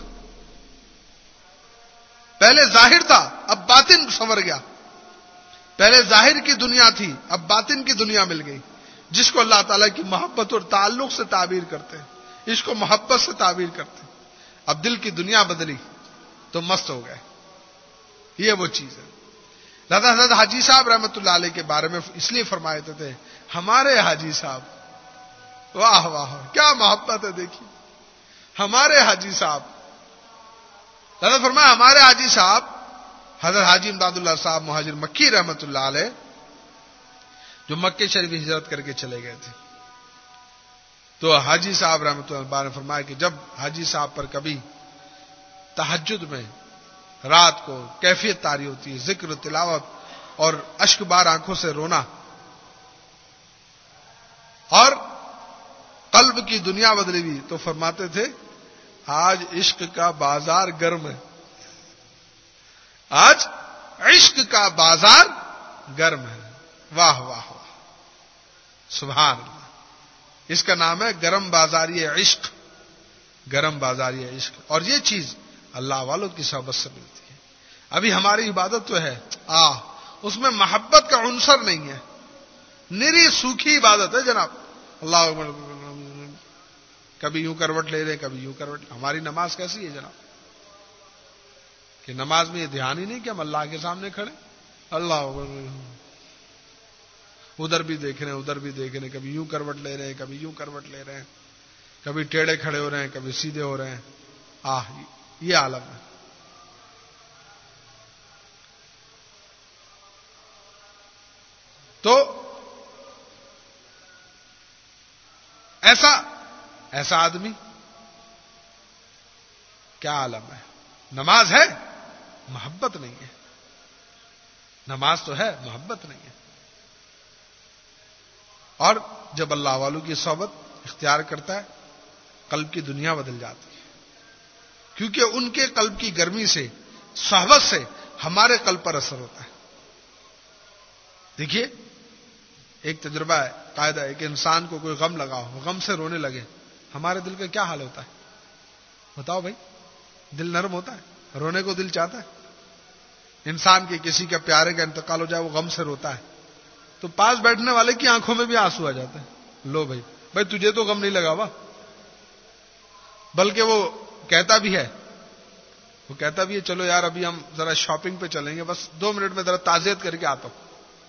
پہلے ظاہر تھا، اب باطن سنور گیا. پہلے ظاہر کی دنیا تھی، اب باطن کی دنیا مل گئی، جس کو اللہ تعالیٰ کی محبت اور تعلق سے تعبیر کرتے ہیں، اس کو محبت سے تعبیر کرتے ہیں. اب دل کی دنیا بدلی تو مست ہو گئے. یہ وہ چیز ہے. لہذا حضرت حاجی صاحب رحمۃ اللہ علیہ کے بارے میں اس لیے فرمائے تھے ہمارے حاجی صاحب، واہ واہ کیا محبت ہے. دیکھیے ہمارے حاجی صاحب، لہذا فرمایا ہمارے حاجی صاحب حضرت حاجی امداد اللہ صاحب مہاجر مکی رحمۃ اللہ علیہ، جو مکے شریف ہجرت کر کے چلے گئے تھے. تو حاجی صاحب رحمۃ اللہ نے فرمایا کہ جب حاجی صاحب پر کبھی تہجد میں رات کو کیفیت طاری ہوتی ہے، ذکر، تلاوت اور اشک بار آنکھوں سے رونا، اور قلب کی دنیا بدلی ہوئی، تو فرماتے تھے آج عشق کا بازار گرم ہے، آج عشق کا بازار گرم ہے. واہ واہ واہ، سبحان اللہ. اس کا نام ہے گرم بازاری عشق، گرم بازاری عشق. اور یہ چیز اللہ والوں کی صحبت سے ملتی ہے. ابھی ہماری عبادت تو ہے اس میں محبت کا عنصر نہیں ہے، نری سوکھی عبادت ہے جناب. اللہ کبھی یوں کروٹ لے رہے، کبھی یوں کروٹ. ہماری نماز کیسی ہے جناب کہ نماز میں یہ دھیان ہی نہیں کہ ہم اللہ کے سامنے کھڑے، اللہ ادھر بھی دیکھ رہے ہیں، ادھر بھی دیکھ رہے ہیں، کبھی یوں کروٹ لے رہے ہیں، کبھی یوں کروٹ لے رہے ہیں، کبھی ٹیڑے کھڑے ہو رہے ہیں، کبھی سیدھے ہو رہے ہیں. یہ عالم ہے. تو ایسا آدمی کیا عالم ہے. نماز ہے، محبت نہیں ہے. نماز تو ہے، محبت نہیں ہے. اور جب اللہ والوں کی صحبت اختیار کرتا ہے قلب کی دنیا بدل جاتی ہے، کیونکہ ان کے قلب کی گرمی سے، صحبت سے ہمارے قلب پر اثر ہوتا ہے. دیکھیے ایک تجربہ ہے، قاعدہ ہے کہ انسان کو کوئی غم لگا ہو، غم سے رونے لگے، ہمارے دل کا کیا حال ہوتا ہے؟ بتاؤ بھائی. دل نرم ہوتا ہے، رونے کو دل چاہتا ہے. انسان کے کسی کا پیارے کا انتقال ہو جائے، وہ غم سے روتا ہے، تو پاس بیٹھنے والے کی آنکھوں میں بھی آنسو آ جاتے ہیں. لو بھائی تجھے تو غم نہیں لگا ہوا. بلکہ وہ کہتا بھی ہے چلو یار ابھی ہم ذرا شاپنگ پہ چلیں گے، بس 2 منٹ میں ذرا تعزیت کر کے آتا ہوں.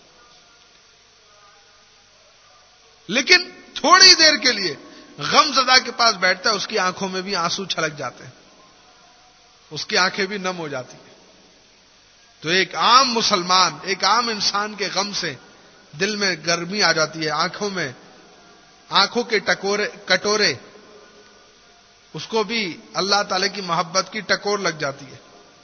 لیکن تھوڑی دیر کے لیے غم زدہ کے پاس بیٹھتا ہے، اس کی آنکھوں میں بھی آنسو چھلک جاتے ہیں، اس کی آنکھیں بھی نم ہو جاتی ہیں. تو ایک عام مسلمان، ایک عام انسان کے غم سے دل میں گرمی آ جاتی ہے، آنکھوں کے کٹورے، اس کو بھی اللہ تعالی کی محبت کی ٹکور لگ جاتی ہے،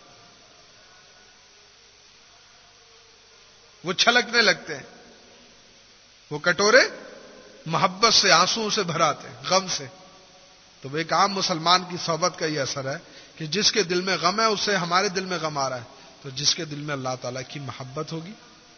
وہ چھلکنے لگتے ہیں. وہ کٹورے محبت سے، آنسوؤں سے بھر آتے ہیں، غم سے. تو ایک عام مسلمان کی صحبت کا یہ اثر ہے کہ جس کے دل میں غم ہے اس سے ہمارے دل میں غم آ رہا ہے، تو جس کے دل میں اللہ تعالیٰ کی محبت ہوگی.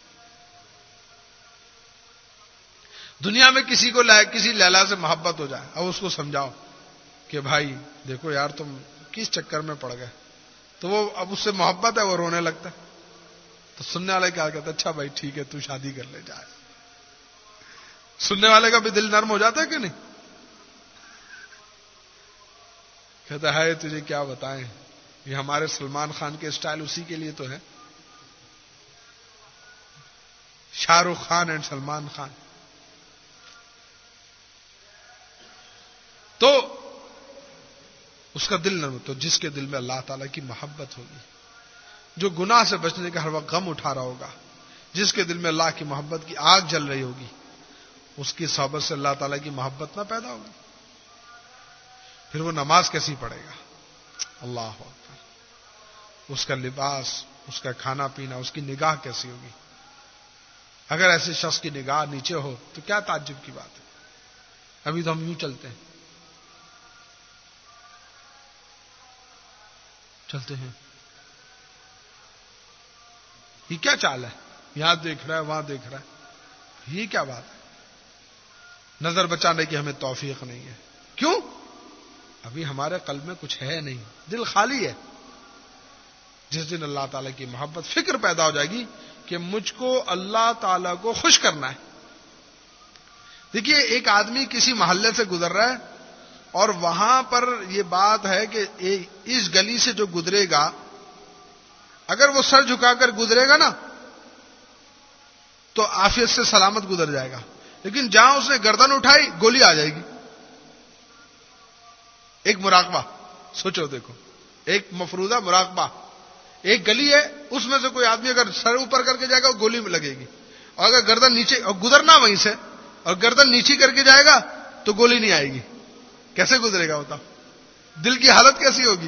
دنیا میں کسی کو کسی لیلا سے محبت ہو جائے، اب اس کو سمجھاؤ کہ بھائی دیکھو یار تم کس چکر میں پڑ گئے، تو وہ اب اس سے محبت ہے، وہ رونے لگتا ہے. تو سننے والے کیا کہتا ہے، اچھا بھائی ٹھیک ہے تو شادی کر لے جائے. سننے والے کا بھی دل نرم ہو جاتا ہے کہ نہیں؟ کہتا ہے تجھے کیا بتائیں، یہ ہمارے سلمان خان کے اسٹائل اسی کے لیے تو ہے، شاہ رخ خان اینڈ سلمان خان. تو اس کا دل نرم، تو جس کے دل میں اللہ تعالیٰ کی محبت ہوگی، جو گناہ سے بچنے کا ہر وقت غم اٹھا رہا ہوگا، جس کے دل میں اللہ کی محبت کی آگ جل رہی ہوگی، اس کی صحبت سے اللہ تعالیٰ کی محبت نہ پیدا ہوگی. پھر وہ نماز کیسی پڑھے گا؟ اللہ اکبر. اس کا لباس، اس کا کھانا پینا، اس کی نگاہ کیسی ہوگی؟ اگر ایسے شخص کی نگاہ نیچے ہو تو کیا تعجب کی بات ہے. ابھی تو ہم یوں چلتے ہیں یہ کیا چال ہے، یہاں دیکھ رہا ہے وہاں دیکھ رہا ہے، یہ کیا بات ہے؟ نظر بچانے کی ہمیں توفیق نہیں ہے. کیوں؟ ابھی ہمارے قلب میں کچھ ہے نہیں، دل خالی ہے. جس دن اللہ تعالیٰ کی محبت، فکر پیدا ہو جائے گی کہ مجھ کو اللہ تعالیٰ کو خوش کرنا ہے. دیکھیے ایک آدمی کسی محلے سے گزر رہا ہے اور وہاں پر یہ بات ہے کہ اس گلی سے جو گزرے گا، اگر وہ سر جھکا کر گزرے گا نا تو عافیت سے سلامت گزر جائے گا، لیکن جہاں اس نے گردن اٹھائی گولی آ جائے گی. ایک مراقبہ سوچو، دیکھو ایک مفروضہ مراقبہ. ایک گلی ہے، اس میں سے کوئی آدمی اگر سر اوپر کر کے جائے گا وہ گولی میں لگے گی، اور اگر گردن نیچے، اور گزرنا وہیں سے، اور گردن نیچے کر کے جائے گا تو گولی نہیں آئے گی. کیسے گزرے گا بتاؤ؟ دل کی حالت کیسی ہوگی؟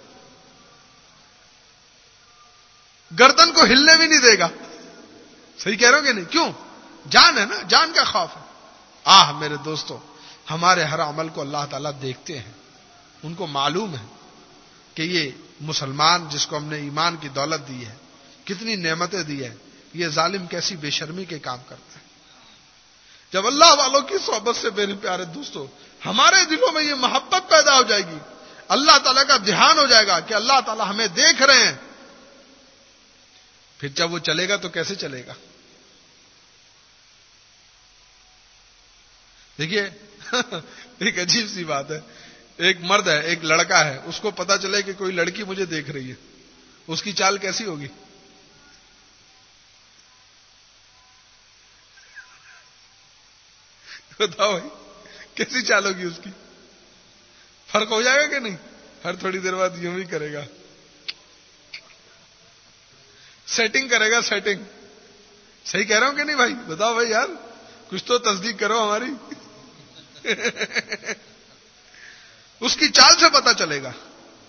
گردن کو ہلنے بھی نہیں دے گا. صحیح کہہ رہے ہو کہ نہیں؟ کیوں؟ جان ہے نا، جان کا خوف ہے. میرے دوستو، ہمارے ہر عمل کو اللہ تعالیٰ دیکھتے ہیں. ان کو معلوم ہے کہ یہ مسلمان جس کو ہم نے ایمان کی دولت دی ہے، کتنی نعمتیں دی ہے، یہ ظالم کیسی بے شرمی کے کام کرتا ہے. جب اللہ والوں کی صحبت سے میرے پیارے دوستو ہمارے دلوں میں یہ محبت پیدا ہو جائے گی، اللہ تعالیٰ کا دھیان ہو جائے گا کہ اللہ تعالیٰ ہمیں دیکھ رہے ہیں، پھر جب وہ چلے گا تو کیسے چلے گا؟ دیکھیے ایک عجیب سی بات ہے. ایک مرد ہے، ایک لڑکا ہے، اس کو پتا چلے کہ کوئی لڑکی مجھے دیکھ رہی ہے، اس کی چال کیسی ہوگی؟ بتاؤ بھائی کیسی چال ہوگی اس کی؟ فرق ہو جائے گا کہ نہیں؟ ہر تھوڑی دیر بعد یوں ہی کرے گا، سیٹنگ کرے گا، سیٹنگ. صحیح کہہ رہا ہوں کہ نہیں بھائی؟ بتاؤ بھائی یار، کچھ تو تصدیق کرو ہماری. اس کی چال سے پتا چلے گا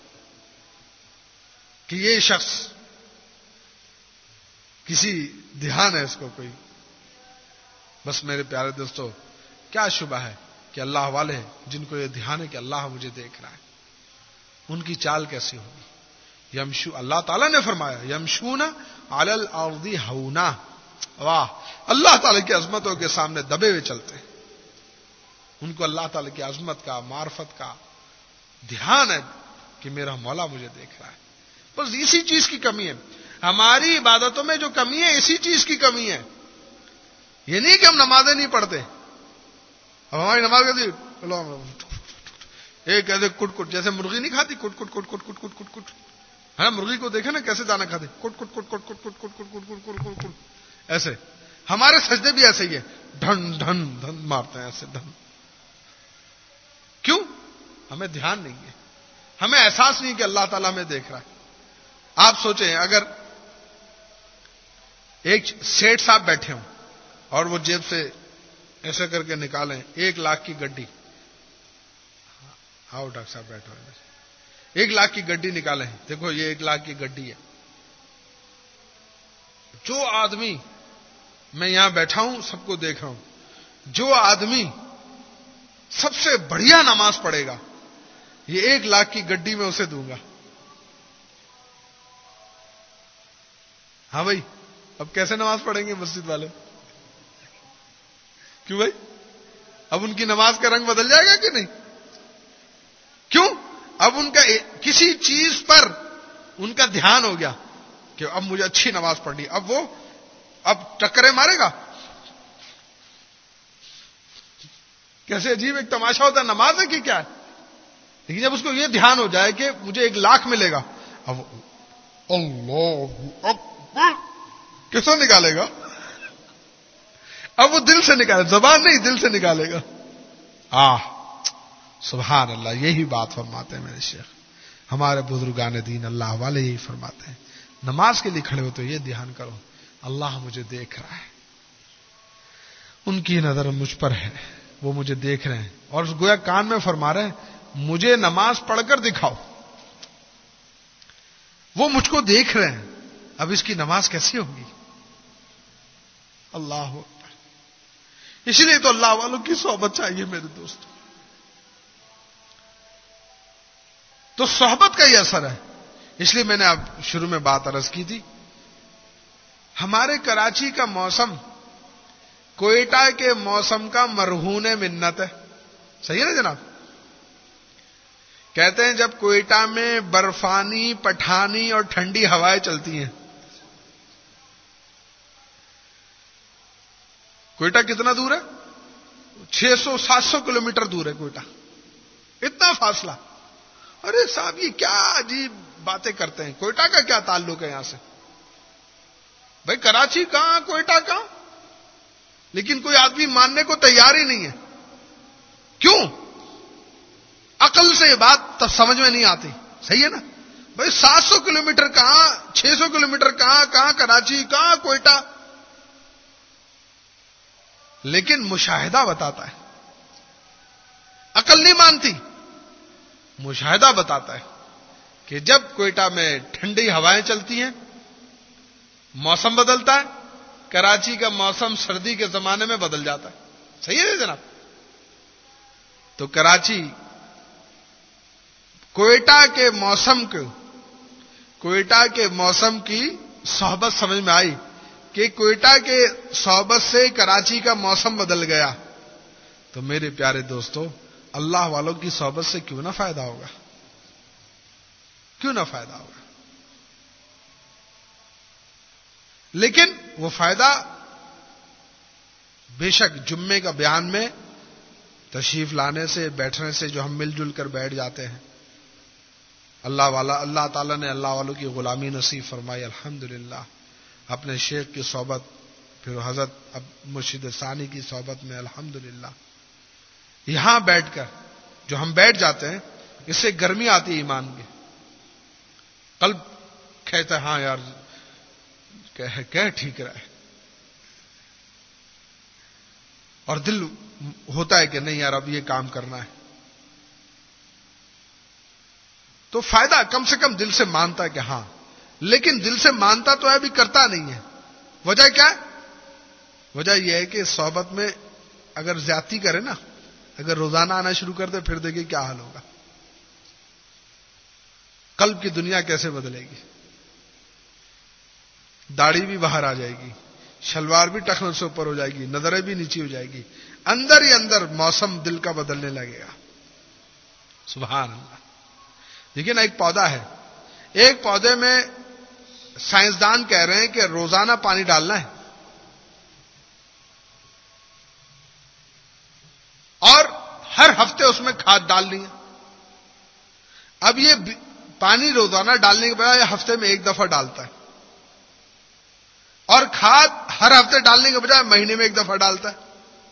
کہ یہ شخص کسی دھیان ہے اس کو کوئی. بس میرے پیارے دوستو، کیا شبہ ہے کہ اللہ والے جن کو یہ دھیان ہے کہ اللہ مجھے دیکھ رہا ہے، ان کی چال کیسی ہوگی؟ یمشو، اللہ تعالیٰ نے فرمایا یمشون علی الارض ہونا. واہ، اللہ تعالیٰ کی عظمتوں کے سامنے دبے ہوئے چلتے ہیں. ان کو اللہ تعالیٰ کی عظمت کا، معرفت کا دھیان ہے کہ میرا مولا مجھے دیکھ رہا ہے. بس اسی چیز کی کمی ہے ہماری عبادتوں میں، جو کمی ہے اسی چیز کی کمی ہے. یہ نہیں کہ ہم نمازیں نہیں پڑھتے. اب ہماری نماز کہتی ایک کہتے کٹ کٹ، جیسے مرغی نہیں کھاتی کٹ کٹ کٹ کٹ کٹ کٹ کٹ کٹ، ہے نا؟ مرغی کو دیکھے نا کیسے دانا کھاتے، کٹ کٹ کٹ کٹ کٹ کٹ کٹ کٹ کٹ کٹ کٹ کٹ. ایسے ہمارے سجدے بھی ایسے ہی ہے، ڈھن ڈھن ڈھن مارتے ہیں ایسے ڈھن. کیوں؟ ہمیں دھیان نہیں ہے، ہمیں احساس نہیں کہ اللہ تعالیٰ ہمیں دیکھ رہا ہے. آپ سوچیں اگر ایک سیٹ صاحب بیٹھے ہوں اور وہ جیب سے ایسے کر کے نکالیں 1,00,000 کی گڈی. آؤ ڈاکٹر صاحب بیٹھو، 1,00,000 کی گڈی نکالیں. دیکھو یہ 1,00,000 کی گڈی ہے. جو آدمی، میں یہاں بیٹھا ہوں سب کو دیکھ رہا ہوں، جو آدمی سب سے بڑھیا نماز پڑھے گا یہ 1,00,000 کی گڈی میں اسے دوں گا. ہاں بھائی، اب کیسے نماز پڑھیں گے مسجد والے؟ کیوں بھائی؟ اب ان کی نماز کا رنگ بدل جائے گا کہ نہیں؟ کیوں؟ اب ان کا کسی چیز پر ان کا دھیان ہو گیا کہ اب مجھے اچھی نماز پڑھنی، اب وہ ٹکرے مارے گا. کیسے عجیب ایک تماشا ہوتا ہے، نماز ہے کہ کیا ہے؟ لیکن جب اس کو یہ دھیان ہو جائے کہ مجھے 1,00,000 ملے گا، اب اللہ اکبر کیسے نکالے گا؟ اب وہ دل سے نکالے، زبان نہیں، دل سے نکالے گا. سبحان اللہ، یہی بات فرماتے ہیں میرے شیخ، ہمارے بزرگان دین اللہ والے یہی فرماتے ہیں. نماز کے لیے کھڑے ہو تو یہ دھیان کرو، اللہ مجھے دیکھ رہا ہے، ان کی نظر مجھ پر ہے، وہ مجھے دیکھ رہے ہیں، اور گویا کان میں فرما رہے ہیں مجھے نماز پڑھ کر دکھاؤ. وہ مجھ کو دیکھ رہے ہیں، اب اس کی نماز کیسی ہوگی؟ اللہ اکبر. اسی لیے تو اللہ والوں کی صحبت چاہیے میرے دوست. تو صحبت کا یہ اثر ہے. اس لیے میں نے اب شروع میں بات عرض کی تھی، ہمارے کراچی کا موسم کوئٹہ کے موسم کا مرہون منت ہے. صحیح ہے نا جناب؟ کہتے ہیں جب کوئٹہ میں برفانی، پٹھانی اور ٹھنڈی ہوائیں چلتی ہیں. کوئٹہ کتنا دور ہے؟ 600-700 کلومیٹر دور ہے کوئٹہ. اتنا فاصلہ. ارے صاحب یہ کیا عجیب باتیں کرتے ہیں، کوئٹہ کا کیا تعلق ہے یہاں سے؟ بھائی کراچی کہاں، کوئٹہ کہاں؟ لیکن کوئی آدمی ماننے کو تیار ہی نہیں ہے. کیوں؟ عقل سے یہ بات سمجھ میں نہیں آتی. صحیح ہے نا بھائی؟ 700 کلومیٹر کہاں، 600 کلومیٹر کہاں کراچی، کہاں کوئٹہ. لیکن مشاہدہ بتاتا ہے، عقل نہیں مانتی. مشاہدہ بتاتا ہے کہ جب کوئٹہ میں ٹھنڈی ہوائیں چلتی ہیں، موسم بدلتا ہے، کراچی کا موسم سردی کے زمانے میں بدل جاتا ہے. صحیح ہے جناب؟ تو کراچی کوئٹہ کے موسم کی صحبت سمجھ میں آئی کہ کوئٹہ کے صحبت سے کراچی کا موسم بدل گیا. تو میرے پیارے دوستو، اللہ والوں کی صحبت سے کیوں نہ فائدہ ہوگا؟ کیوں نہ فائدہ ہوگا؟ لیکن وہ فائدہ بے شک جمعے کا بیان میں تشریف لانے سے، بیٹھنے سے، جو ہم مل جل کر بیٹھ جاتے ہیں. اللہ تعالیٰ نے اللہ والوں کی غلامی نصیب فرمائی، الحمدللہ. اپنے شیخ کی صحبت، پھر حضرت اب مرشد ثانی کی صحبت میں الحمدللہ یہاں بیٹھ کر جو ہم بیٹھ جاتے ہیں، اس سے گرمی آتی ہے ایمان کی. قلب کہتا ہے ہاں یار کہہ ٹھیک رہا ہے، اور دل ہوتا ہے کہ نہیں یار اب یہ کام کرنا ہے. تو فائدہ کم سے کم دل سے مانتا ہے کہ ہاں، لیکن دل سے مانتا تو ہے بھی کرتا نہیں ہے. وجہ کیا ہے؟ وجہ یہ ہے کہ صحبت میں اگر زیادتی کرے نا، اگر روزانہ آنا شروع کر دے، پھر دیکھیں کیا حال ہوگا. قلب کی دنیا کیسے بدلے گی. داڑھی بھی باہر آ جائے گی، شلوار بھی ٹخنوں سے اوپر ہو جائے گی، نظریں بھی نیچی ہو جائے گی، اندر ہی اندر موسم دل کا بدلنے لگے گا. سبحان اللہ. دیکھیں نا، ایک پودا ہے، ایک پودے میں سائنسدان کہہ رہے ہیں کہ روزانہ پانی ڈالنا ہے، اور ہر ہفتے اس میں کھاد ڈالنی ہے. اب یہ پانی روزانہ ڈالنے کے بجائے ہفتے میں ایک دفعہ ڈالتا ہے، اور کھاد ہر ہفتے ڈالنے کے بجائے مہینے میں ایک دفعہ ڈالتا ہے.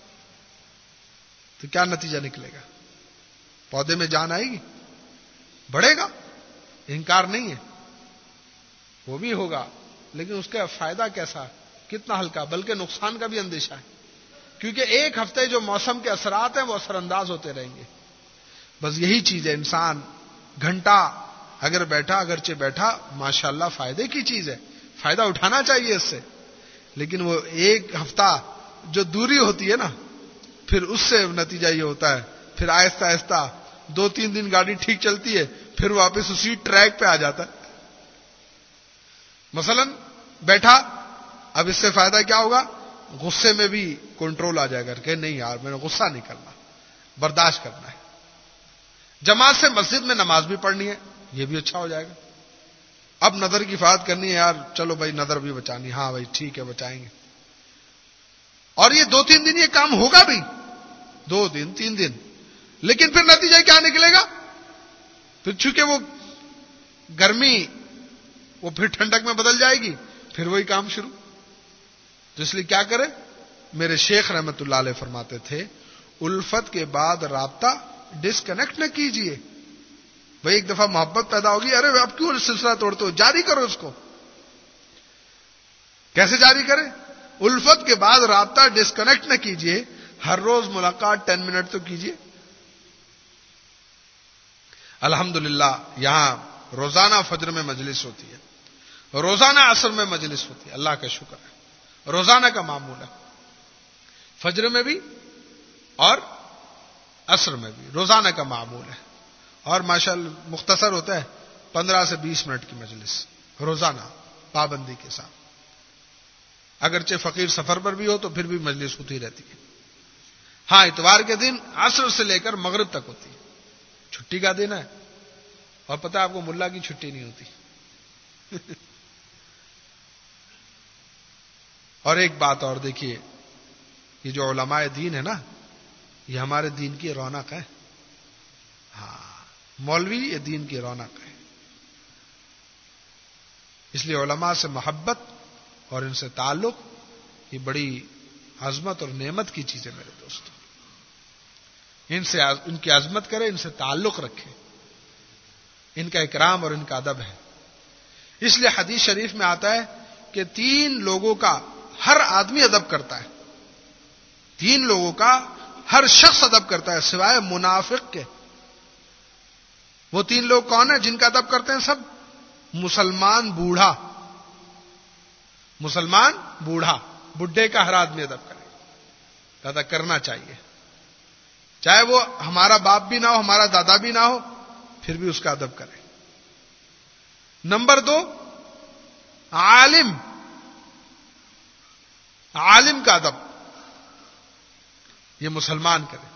تو کیا نتیجہ نکلے گا؟ پودے میں جان آئے گی، بڑھے گا، انکار نہیں ہے، وہ بھی ہوگا، لیکن اس کا فائدہ کیسا، کتنا ہلکا، بلکہ نقصان کا بھی اندیشہ ہے. کیونکہ ایک ہفتے جو موسم کے اثرات ہیں وہ اثر انداز ہوتے رہیں گے. بس یہی چیز ہے، انسان گھنٹہ اگر بیٹھا، اگرچہ بیٹھا ماشاءاللہ فائدے کی چیز ہے، فائدہ اٹھانا چاہیے اس سے، لیکن وہ ایک ہفتہ جو دوری ہوتی ہے نا، پھر اس سے نتیجہ یہ ہوتا ہے، پھر آہستہ آہستہ 2-3 دن گاڑی ٹھیک چلتی ہے، پھر واپس اسی ٹریک پہ آ جاتا ہے. مثلا بیٹھا، اب اس سے فائدہ کیا ہوگا؟ غصے میں بھی کنٹرول آ جائے گا کہ نہیں یار میں نے غصہ نہیں کرنا، برداشت کرنا ہے۔ جماعت سے مسجد میں نماز بھی پڑھنی ہے، یہ بھی اچھا ہو جائے گا۔ اب نظر کی حفاظت کرنی ہے یار، چلو بھائی نظر بھی بچانی، ہاں بھائی ٹھیک ہے بچائیں گے، اور یہ 2-3 دن یہ کام ہوگا بھی، 2 دن 3 دن، لیکن پھر نتیجہ کیا نکلے گا؟ پھر چونکہ وہ گرمی وہ پھر ٹھنڈک میں بدل جائے گی، پھر وہی کام شروع۔ تو اس لیے کیا کرے؟ میرے شیخ رحمت اللہ علیہ فرماتے تھے الفت کے بعد رابطہ ڈسکنیکٹ نہ کیجئے۔ بھئی ایک دفعہ محبت پیدا ہوگی، ارے اب کیوں سلسلہ توڑتے ہو؟ جاری کرو اس کو۔ کیسے جاری کرے؟ الفت کے بعد رابطہ ڈسکنیکٹ نہ کیجئے، ہر روز ملاقات 10 منٹ تو کیجئے۔ الحمدللہ یہاں روزانہ فجر میں مجلس ہوتی ہے، روزانہ عصر میں مجلس ہوتی ہے، اللہ کا شکر ہے، روزانہ کا معمول ہے، فجر میں بھی اور عصر میں بھی روزانہ کا معمول ہے، اور ماشاءاللہ مختصر ہوتا ہے، 15 سے 20 منٹ کی مجلس روزانہ پابندی کے ساتھ۔ اگرچہ فقیر سفر پر بھی ہو تو پھر بھی مجلس ہوتی رہتی ہے۔ ہاں اتوار کے دن عصر سے لے کر مغرب تک ہوتی ہے، چھٹی کا دن ہے، اور پتہ ہے آپ کو ملا کی چھٹی نہیں ہوتی۔ اور ایک بات اور دیکھیے، یہ جو علماء دین ہے نا، یہ ہمارے دین کی رونق ہے۔ ہاں مولوی یہ دین کی رونق ہے، اس لیے علماء سے محبت اور ان سے تعلق یہ بڑی عظمت اور نعمت کی چیز ہے میرے دوستوں۔ ان کی عظمت کرے، ان سے تعلق رکھے، ان کا اکرام اور ان کا ادب ہے۔ اس لیے حدیث شریف میں آتا ہے کہ 3 لوگوں کا ہر آدمی ادب کرتا ہے، 3 لوگوں کا ہر شخص ادب کرتا ہے سوائے منافق کے۔ وہ 3 لوگ کون ہیں جن کا ادب کرتے ہیں سب؟ مسلمان بوڑھا، مسلمان بوڑھا، بڈھے کا ہر آدمی ادب کرے، ادا کرنا چاہیے، چاہے وہ ہمارا باپ بھی نہ ہو، ہمارا دادا بھی نہ ہو، پھر بھی اس کا ادب کرے۔ نمبر 2 عالم، عالم کا ادب یہ مسلمان کرے۔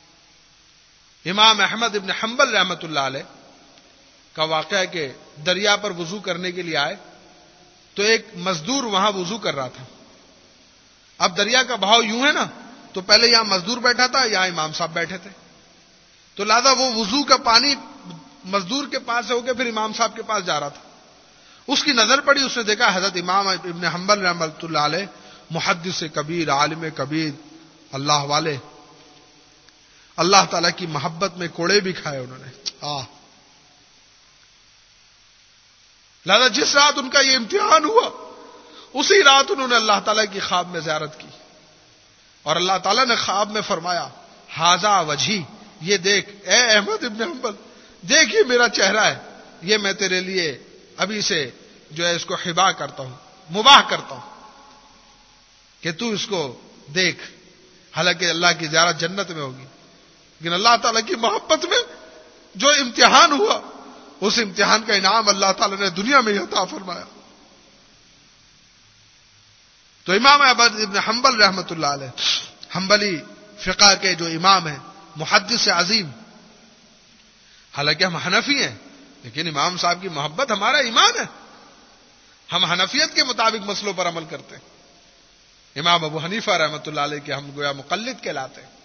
امام احمد ابن حنبل رحمت اللہ علیہ کا واقعہ ہے کہ دریا پر وضو کرنے کے لیے آئے تو ایک مزدور وہاں وضو کر رہا تھا۔ اب دریا کا بہاؤ یوں ہے نا، تو پہلے یہاں مزدور بیٹھا تھا، یہاں امام صاحب بیٹھے تھے، تو لہذا وہ وضو کا پانی مزدور کے پاس سے ہو کے پھر امام صاحب کے پاس جا رہا تھا۔ اس کی نظر پڑی، اس نے دیکھا حضرت امام ابن حنبل رحمۃ اللہ علیہ محدث کبیر، عالم کبیر، اللہ والے، اللہ تعالیٰ کی محبت میں کوڑے بھی کھائے انہوں نے۔ لہذا جس رات ان کا یہ امتحان ہوا، اسی رات انہوں نے اللہ تعالیٰ کی خواب میں زیارت کی، اور اللہ تعالیٰ نے خواب میں فرمایا ہاذا وجہی، یہ دیکھ اے احمد ابن حنبل، دیکھ یہ میرا چہرہ ہے، یہ میں تیرے لیے ابھی سے جو ہے اس کو حبا کرتا ہوں، مباح کرتا ہوں کہ تو اس کو دیکھ۔ حالانکہ اللہ کی زیارت جنت میں ہوگی، لیکن اللہ تعالیٰ کی محبت میں جو امتحان ہوا، اس امتحان کا انعام اللہ تعالیٰ نے دنیا میں ہی عطا فرمایا۔ تو امام احمد ابن حنبل رحمت اللہ علیہ حنبلی فقہ کے جو امام ہیں، محدث عظیم، حالانکہ ہم حنفی ہیں لیکن امام صاحب کی محبت ہمارا ایمان ہے، ہم حنفیت کے مطابق مسئلوں پر عمل کرتے ہیں۔ امام ابو حنیفہ رحمت اللہ علیہ کے ہم گویا مقلد کہلاتے ہیں،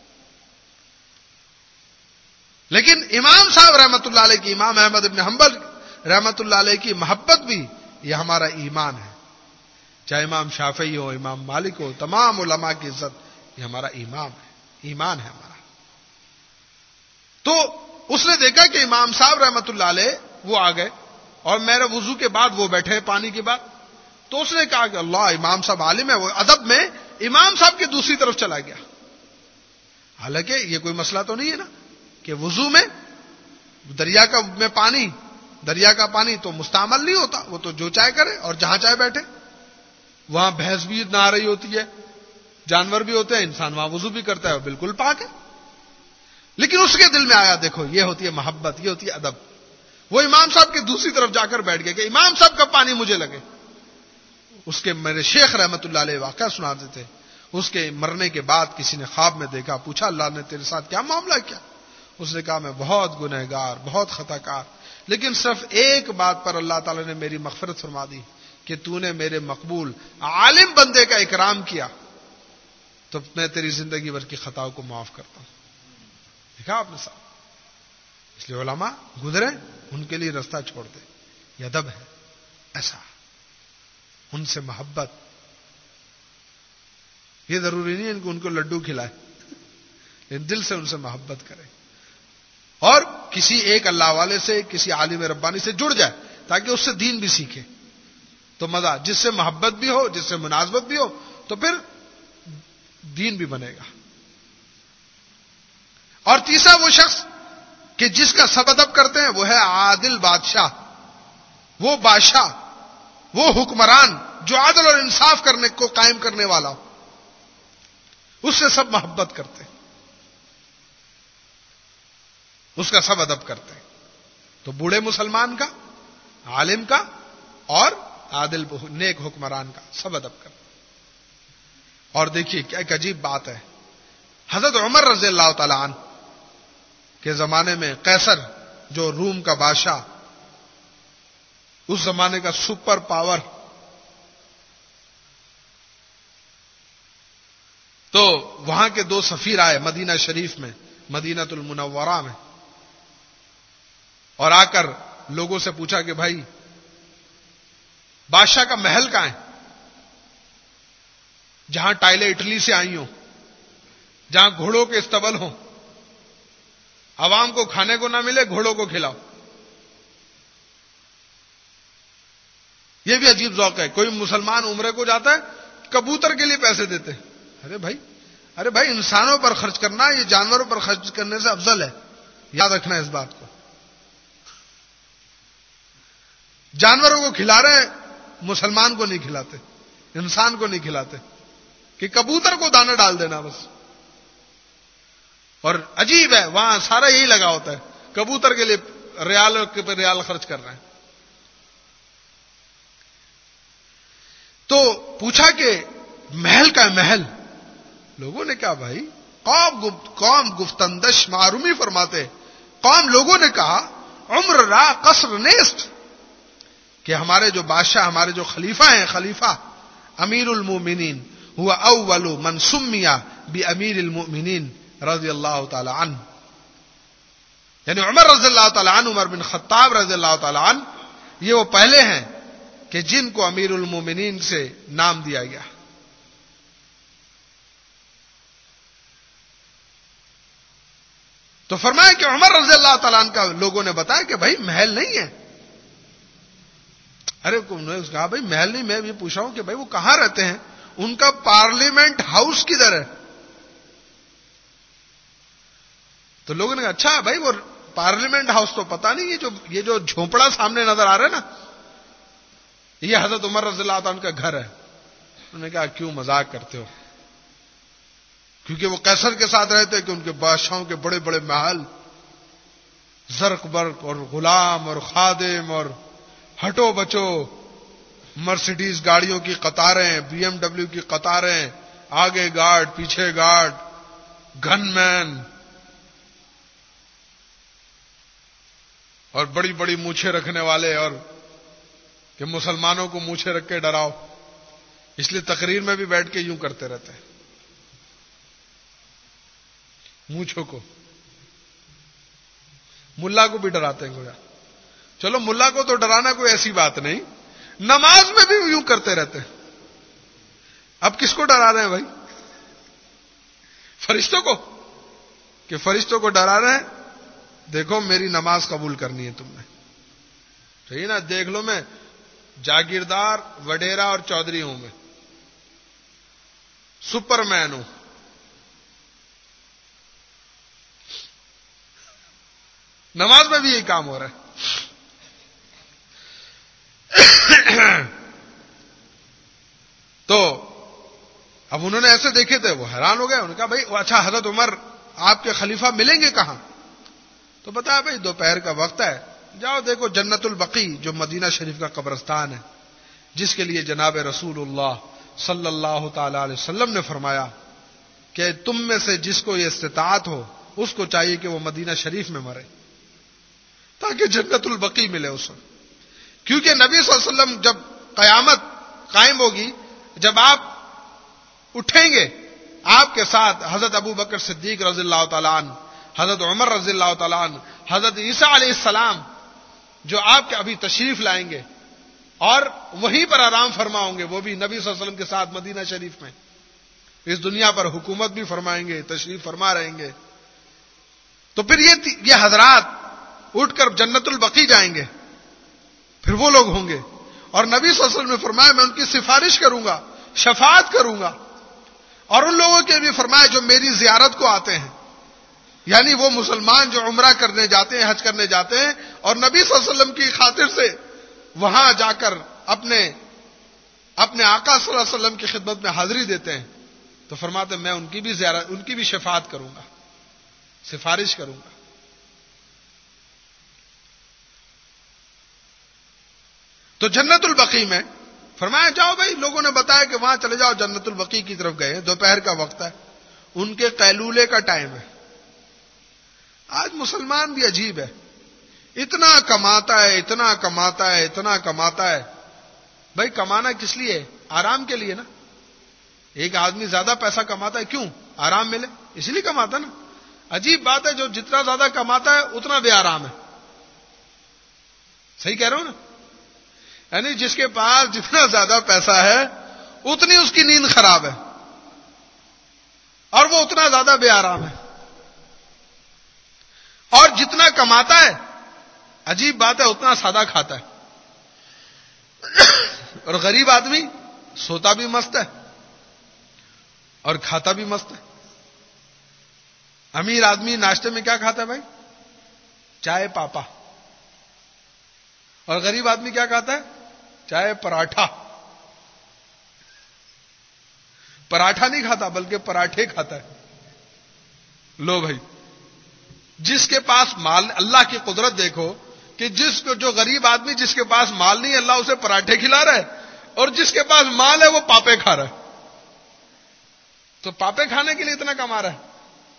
لیکن امام صاحب رحمت اللہ علیہ کی، امام احمد ابن حنبل رحمت اللہ علیہ کی محبت بھی یہ ہمارا ایمان ہے۔ چاہے امام شافعی ہو، امام مالک ہو، تمام علماء کی عزت یہ ہمارا ایمان ہے ہمارا۔ تو اس نے دیکھا کہ امام صاحب رحمت اللہ علیہ وہ آ گئے اور میرے وضو کے بعد وہ بیٹھے پانی کے بعد، تو اس نے کہا کہ اللہ، امام صاحب عالم ہے، وہ ادب میں امام صاحب کی دوسری طرف چلا گیا۔ حالانکہ یہ کوئی مسئلہ تو نہیں ہے نا کہ وضو میں دریا کا پانی تو مستعمل نہیں ہوتا، وہ تو جو چاہے کرے اور جہاں چاہے بیٹھے۔ وہاں بھینس بھی نہا رہی ہوتی ہے، جانور بھی ہوتے ہیں، انسان وہاں وضو بھی کرتا ہے، وہ بالکل پاک ہے۔ لیکن اس کے دل میں آیا، دیکھو یہ ہوتی ہے محبت، یہ ہوتی ہے ادب۔ وہ امام صاحب کی دوسری طرف جا کر بیٹھ گیا کہ امام صاحب کا پانی مجھے لگے۔ اس کے میرے شیخ رحمت اللہ علیہ واقعہ سناتے تھے. اس کے مرنے کے بعد کسی نے خواب میں دیکھا, پوچھا اللہ نے تیرے ساتھ کیا معاملہ کیا؟ اس نے کہا میں بہت گنہگار, بہت خطا کار, لیکن صرف ایک بات پر اللہ تعالی نے میری مغفرت فرما دی کہ تو نے میرے مقبول عالم بندے کا اکرام کیا, تو میں تیری زندگی بھر کی خطاؤں کو معاف کرتا ہوں. دیکھا آپ نے صاحب, اس لیے علماء گزرے ان کے لیے راستہ چھوڑ دے, یہ ادب ہے. ایسا ان سے محبت, یہ ضروری نہیں ہے ان کو لڈو کھلائے, لیکن دل سے ان سے محبت کرے, اور کسی ایک اللہ والے سے, کسی عالم ربانی سے جڑ جائے تاکہ اس سے دین بھی سیکھے, تو مزہ, جس سے محبت بھی ہو, جس سے مناسبت بھی ہو, تو پھر دین بھی بنے گا. اور تیسرا وہ شخص کہ جس کا سب ادب کرتے ہیں وہ ہے عادل بادشاہ, وہ بادشاہ, وہ حکمران جو عدل اور انصاف کرنے کو قائم کرنے والا ہو, اس سے سب محبت کرتے ہیں, اس کا سب ادب کرتے ہیں. تو بوڑھے مسلمان کا, عالم کا اور عادل نیک حکمران کا سب ادب کرتے ہیں. اور دیکھیے کیا ایک عجیب بات ہے, حضرت عمر رضی اللہ تعالی عنہ کے زمانے میں قیصر جو روم کا بادشاہ, اس زمانے کا سپر پاور, تو وہاں کے 2 سفیر آئے مدینہ شریف میں, مدینہ المنورہ میں, اور آ کر لوگوں سے پوچھا کہ بھائی بادشاہ کا محل کہاں ہے, جہاں ٹائلیں اٹلی سے آئی ہوں, جہاں گھوڑوں کے استبل ہوں, عوام کو کھانے کو نہ ملے, گھوڑوں کو کھلاؤ. یہ بھی عجیب ذوق ہے. کوئی مسلمان عمرے کو جاتا ہے, کبوتر کے لیے پیسے دیتے. ارے بھائی انسانوں پر خرچ کرنا یہ جانوروں پر خرچ کرنے سے افضل ہے, یاد رکھنا اس بات کو. جانوروں کو کھلا رہے ہیں, مسلمان کو نہیں کھلاتے, انسان کو نہیں کھلاتے, کہ کبوتر کو دانا ڈال دینا بس. اور عجیب ہے وہاں سارا یہی لگا ہوتا ہے, کبوتر کے لیے ریال کے پر ریال خرچ کر رہے ہیں. تو پوچھا کہ محل کا محل, لوگوں نے کہا بھائی قوم گفتندش معرومی فرماتے, قوم لوگوں نے کہا عمر را قصر نیست, کہ ہمارے جو بادشاہ, ہمارے جو خلیفہ ہیں, خلیفہ امیر المومنین ہوا اول من سمیا بامیر المؤمنین رضی اللہ تعالی عنہ, یعنی عمر رضی اللہ تعالی عنہ, عمر بن خطاب رضی اللہ تعالی عنہ, یہ وہ پہلے ہیں کہ جن کو امیر المومنین سے نام دیا گیا. تو فرمایا کہ عمر رضی اللہ تعالیٰ عنہ کا لوگوں نے بتایا کہ بھائی محل نہیں ہے. ارے انہوں نے کہا بھائی محل نہیں, میں یہ پوچھ رہا ہوں کہ بھائی وہ کہاں رہتے ہیں, ان کا پارلیمنٹ ہاؤس کدھر ہے؟ تو لوگوں نے کہا اچھا بھائی وہ پارلیمنٹ ہاؤس تو پتا نہیں, یہ جو جھونپڑا سامنے نظر آ رہا ہے نا, یہ حضرت عمر رضی اللہ عنہ کا گھر ہے. انہوں نے کہا کیوں مذاق کرتے ہو, کیونکہ وہ قیصر کے ساتھ رہتے کہ ان کے بادشاہوں کے بڑے بڑے محل, زرق برق اور غلام اور خادم اور ہٹو بچو, مرسیڈیز گاڑیوں کی قطاریں, بی ایم ڈبلیو کی قطاریں, آگے گارڈ پیچھے گارڈ, گن مین, اور بڑی بڑی مونچھیں رکھنے والے, اور کہ مسلمانوں کو مونچھیں رکھ کے ڈراؤ. اس لیے تقریر میں بھی بیٹھ کے یوں کرتے رہتے ہیں, مونچھوں کو. ملا کو بھی ڈراتے ہیں گویا. چلو ملا کو تو ڈرانا کوئی ایسی بات نہیں, نماز میں بھی یوں کرتے رہتے ہیں. اب کس کو ڈرا رہے ہیں بھائی؟ فرشتوں کو, کہ فرشتوں کو ڈرا رہے ہیں, دیکھو میری نماز قبول کرنی ہے تم نے, صحیح نا, دیکھ لو میں جاگیردار, وڈیرا اور چودھری ہوں, میں سپر مین ہوں. نماز میں بھی یہی کام ہو رہا ہے. تو اب انہوں نے ایسے دیکھے تھے, وہ حیران ہو گئے. انہوں نے کہا بھائی اچھا حضرت عمر آپ کے خلیفہ ملیں گے کہاں؟ تو بتایا بھائی دوپہر کا وقت ہے, جاؤ دیکھو جنت البقیع جو مدینہ شریف کا قبرستان ہے, جس کے لیے جناب رسول اللہ صلی اللہ تعالی علیہ وسلم نے فرمایا کہ تم میں سے جس کو یہ استطاعت ہو اس کو چاہیے کہ وہ مدینہ شریف میں مرے تاکہ جنت البقیع ملے اسے. کیونکہ نبی صلی اللہ علیہ وسلم جب قیامت قائم ہوگی, جب آپ اٹھیں گے, آپ کے ساتھ حضرت ابو بکر صدیق رضی اللہ تعالیٰ عنہ, حضرت عمر رضی اللہ تعالیٰ عنہ, حضرت عیسیٰ علیہ السلام جو آپ کے ابھی تشریف لائیں گے اور وہیں پر آرام فرما ہوں گے, وہ بھی نبی صلی اللہ علیہ وسلم کے ساتھ مدینہ شریف میں اس دنیا پر حکومت بھی فرمائیں گے, تشریف فرما رہیں گے. تو پھر یہ حضرات اٹھ کر جنت البقیع جائیں گے, پھر وہ لوگ ہوں گے اور نبی صلی اللہ علیہ وسلم نے فرمایا میں ان کی سفارش کروں گا, شفاعت کروں گا. اور ان لوگوں کے بھی فرمایا جو میری زیارت کو آتے ہیں, یعنی وہ مسلمان جو عمرہ کرنے جاتے ہیں, حج کرنے جاتے ہیں اور نبی صلی اللہ علیہ وسلم کی خاطر سے وہاں جا کر اپنے آقا صلی اللہ علیہ وسلم کی خدمت میں حاضری دیتے ہیں, تو فرماتے ہیں میں ان کی بھی زیارت, ان کی بھی شفاعت کروں گا, سفارش کروں گا. تو جنت البقیع میں فرمایا جاؤ بھائی, لوگوں نے بتایا کہ وہاں چلے جاؤ, جنت البقیع کی طرف گئے, دوپہر کا وقت ہے, ان کے قیلولے کا ٹائم ہے. آج مسلمان بھی عجیب ہے, اتنا کماتا ہے, اتنا کماتا ہے, اتنا کماتا ہے. بھائی کمانا کس لیے؟ آرام کے لیے نا. ایک آدمی زیادہ پیسہ کماتا ہے کیوں؟ آرام ملے, اسی لیے کماتا نا. عجیب بات ہے, جو جتنا زیادہ کماتا ہے اتنا بے آرام ہے. صحیح کہہ رہا ہوں نا؟ یعنی جس کے پاس جتنا زیادہ پیسہ ہے اتنی اس کی نیند خراب ہے اور وہ اتنا زیادہ بے آرام ہے. اور جتنا کماتا ہے, عجیب بات ہے, اتنا سادہ کھاتا ہے. اور غریب آدمی سوتا بھی مست ہے اور کھاتا بھی مست ہے. امیر آدمی ناشتے میں کیا کھاتا ہے بھائی؟ چائے پاپا. اور غریب آدمی کیا کھاتا ہے؟ چائے پراٹھا. پراٹھا نہیں کھاتا بلکہ پراٹھے کھاتا ہے. لو بھائی, جس کے پاس مال, اللہ کی قدرت دیکھو کہ جو غریب آدمی جس کے پاس مال نہیں, اللہ اسے پراٹھے کھلا رہا ہے, اور جس کے پاس مال ہے وہ پاپے کھا رہا ہے. تو پاپے کھانے کے لیے اتنا کما رہا ہے.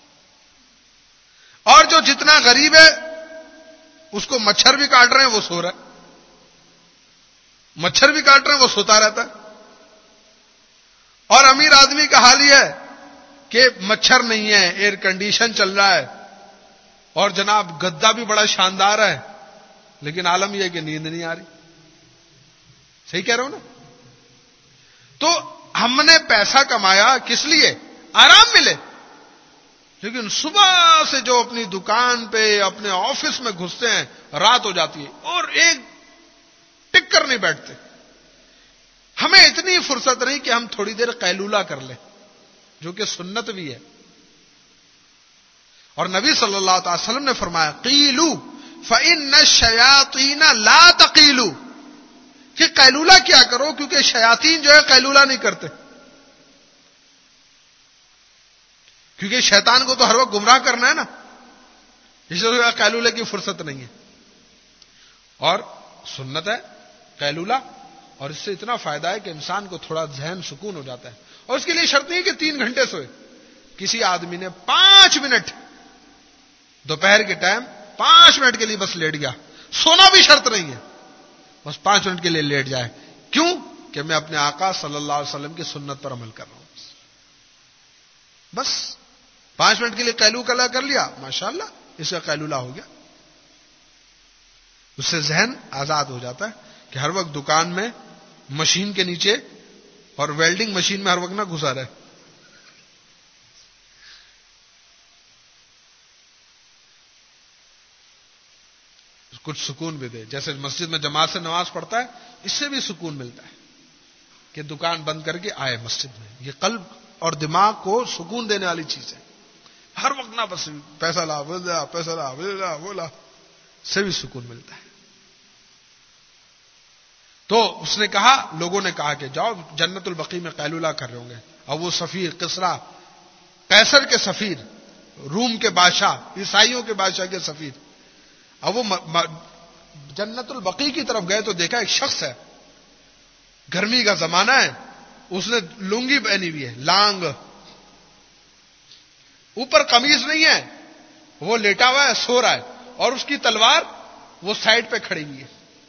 اور جو جتنا غریب ہے اس کو مچھر بھی کاٹ رہے ہیں وہ سو رہا ہے, مچھر بھی کاٹ رہے ہیں وہ سوتا رہتا ہے. اور امیر آدمی کا حال یہ ہے کہ مچھر نہیں ہے, ایئر کنڈیشن چل رہا ہے, اور جناب گدا بھی بڑا شاندار ہے, لیکن عالم یہ کہ نیند نہیں آ رہی. صحیح کہہ رہا ہوں نا؟ تو ہم نے پیسہ کمایا کس لیے؟ آرام ملے. لیکن صبح سے جو اپنی دکان پہ, اپنے آفس میں گھستے ہیں, رات ہو جاتی ہے اور ایک ٹک کر نہیں بیٹھتے. ہمیں اتنی فرصت نہیں کہ ہم تھوڑی دیر قیلولہ کر لیں, جو کہ سنت بھی ہے. اور نبی صلی اللہ تعالی وسلم نے فرمایا قیلو فإن الشیاطین لا تقیلو, کہ قیلولہ کیا کرو کیونکہ شیاطین جو ہے قیلولہ نہیں کرتے. کیونکہ شیطان کو تو ہر وقت گمراہ کرنا ہے نا, اس لیے قیلولے کی فرصت نہیں ہے. اور سنت ہے قیلولہ, اور اس سے اتنا فائدہ ہے کہ انسان کو تھوڑا ذہن سکون ہو جاتا ہے. اور اس کے لیے شرط نہیں کہ 3 گھنٹے سوئے. کسی آدمی نے 5 منٹ دوپہر کے ٹائم 5 منٹ کے لیے بس لیٹ گیا, سونا بھی شرط نہیں ہے, بس 5 منٹ کے لیے لیٹ جائے. کیوں؟ کہ میں اپنے آقا صلی اللہ علیہ وسلم کی سنت پر عمل کر رہا ہوں. بس 5 منٹ کے لیے قیلولہ کر لیا, ماشاءاللہ اس کا قیلولہ ہو گیا. اس سے ذہن آزاد ہو جاتا ہے کہ ہر وقت دکان میں مشین کے نیچے اور ویلڈنگ مشین میں ہر وقت نہ گھسا رہے. کچھ سکون بھی دے, جیسے مسجد میں جماعت سے نماز پڑھتا ہے, اس سے بھی سکون ملتا ہے کہ دکان بند کر کے آئے مسجد میں. یہ قلب اور دماغ کو سکون دینے والی چیز ہے. ہر وقت نہ بس پیسہ لا, پیسہ لا, وہ لا, سے بھی سکون ملتا ہے. تو اس نے کہا, لوگوں نے کہا کہ جاؤ جنت البقیع میں قیلولہ کر رہے ہوں گے. اور وہ سفیر کسریٰ, قیصر کے سفیر, روم کے بادشاہ, عیسائیوں کے بادشاہ کے سفیر, اب وہ جنت البقیع کی طرف گئے تو دیکھا ایک شخص ہے گرمی کا زمانہ ہے، اس نے لنگی پہنی ہوئی ہے، لانگ، اوپر قمیض نہیں ہے، وہ لیٹا ہوا ہے، سو رہا ہے، اور اس کی تلوار وہ سائڈ پہ کھڑی ہوئی ہے.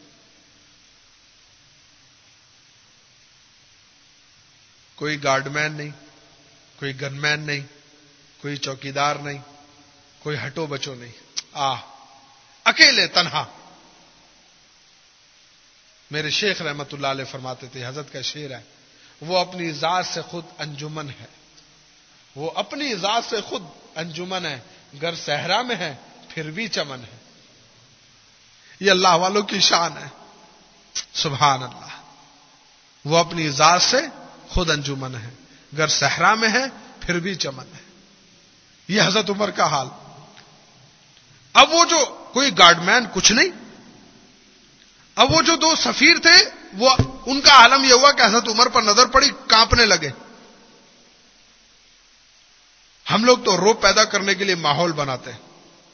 کوئی گارڈ مین نہیں، کوئی گن مین نہیں، کوئی چوکیدار نہیں، کوئی ہٹو بچو نہیں، اکیلے تنہا. میرے شیخ رحمت اللہ علیہ فرماتے تھے، حضرت کا شعر ہے، وہ اپنی ذات سے خود انجمن ہے، وہ اپنی ذات سے خود انجمن ہے، گر صحرا میں ہے پھر بھی چمن ہے. یہ اللہ والوں کی شان ہے، سبحان اللہ. وہ اپنی ذات سے خود انجمن ہے، گر صحرا میں ہے پھر بھی چمن ہے. یہ حضرت عمر کا حال. اب وہ جو کوئی گارڈ مین کچھ نہیں، اب وہ جو 2 سفیر تھے، وہ ان کا عالم یہ ہوا کہ حضرت عمر پر نظر پڑی، کانپنے لگے. ہم لوگ تو روب پیدا کرنے کے لیے ماحول بناتے ہیں،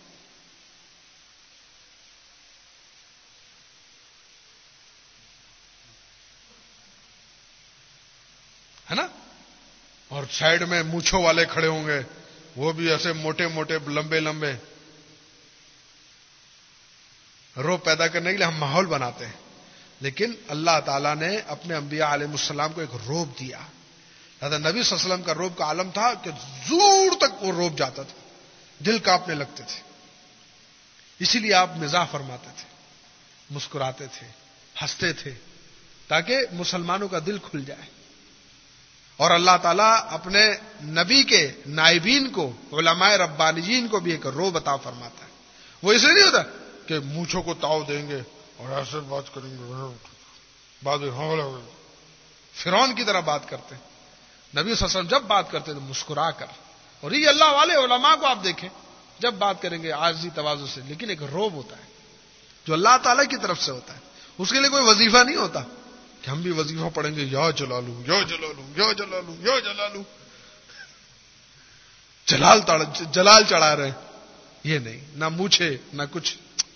ہے نا؟ اور سائڈ میں مونچھوں والے کھڑے ہوں گے، وہ بھی ایسے موٹے موٹے لمبے لمبے. روب پیدا کرنے کے لیے ہم ماحول بناتے ہیں، لیکن اللہ تعالیٰ نے اپنے انبیاء علیہ السلام کو ایک روب دیا. حضرت نبی صلی اللہ علیہ وسلم کا روب کا عالم تھا کہ دور تک وہ روب جاتا تھا، دل کانپنے لگتے تھے. اسی لیے آپ مزاح فرماتے تھے، مسکراتے تھے، ہنستے تھے، تاکہ مسلمانوں کا دل کھل جائے. اور اللہ تعالیٰ اپنے نبی کے نائبین کو، علماء ربانیین کو بھی ایک روب عطا فرماتا ہے. وہ اس لیے نہیں ہوتا کہ مونچھوں کو تاؤ دیں گے اور ایسے بات کریں گے، بعد فرعون کی طرح بات کرتے ہیں. نبی صلی اللہ علیہ وسلم جب بات کرتے تو مسکرا کر. اور یہ اللہ والے علماء کو آپ دیکھیں، جب بات کریں گے عاجزی تواضع سے، لیکن ایک روب ہوتا ہے جو اللہ تعالیٰ کی طرف سے ہوتا ہے. اس کے لیے کوئی وظیفہ نہیں ہوتا کہ ہم بھی وظیفہ پڑھیں گے، یا جلالو یا جلالو یا جلالو یا جلالو، جلال چڑھا رہے ہیں. یہ نہیں، نہ مونچھے نہ کچھ.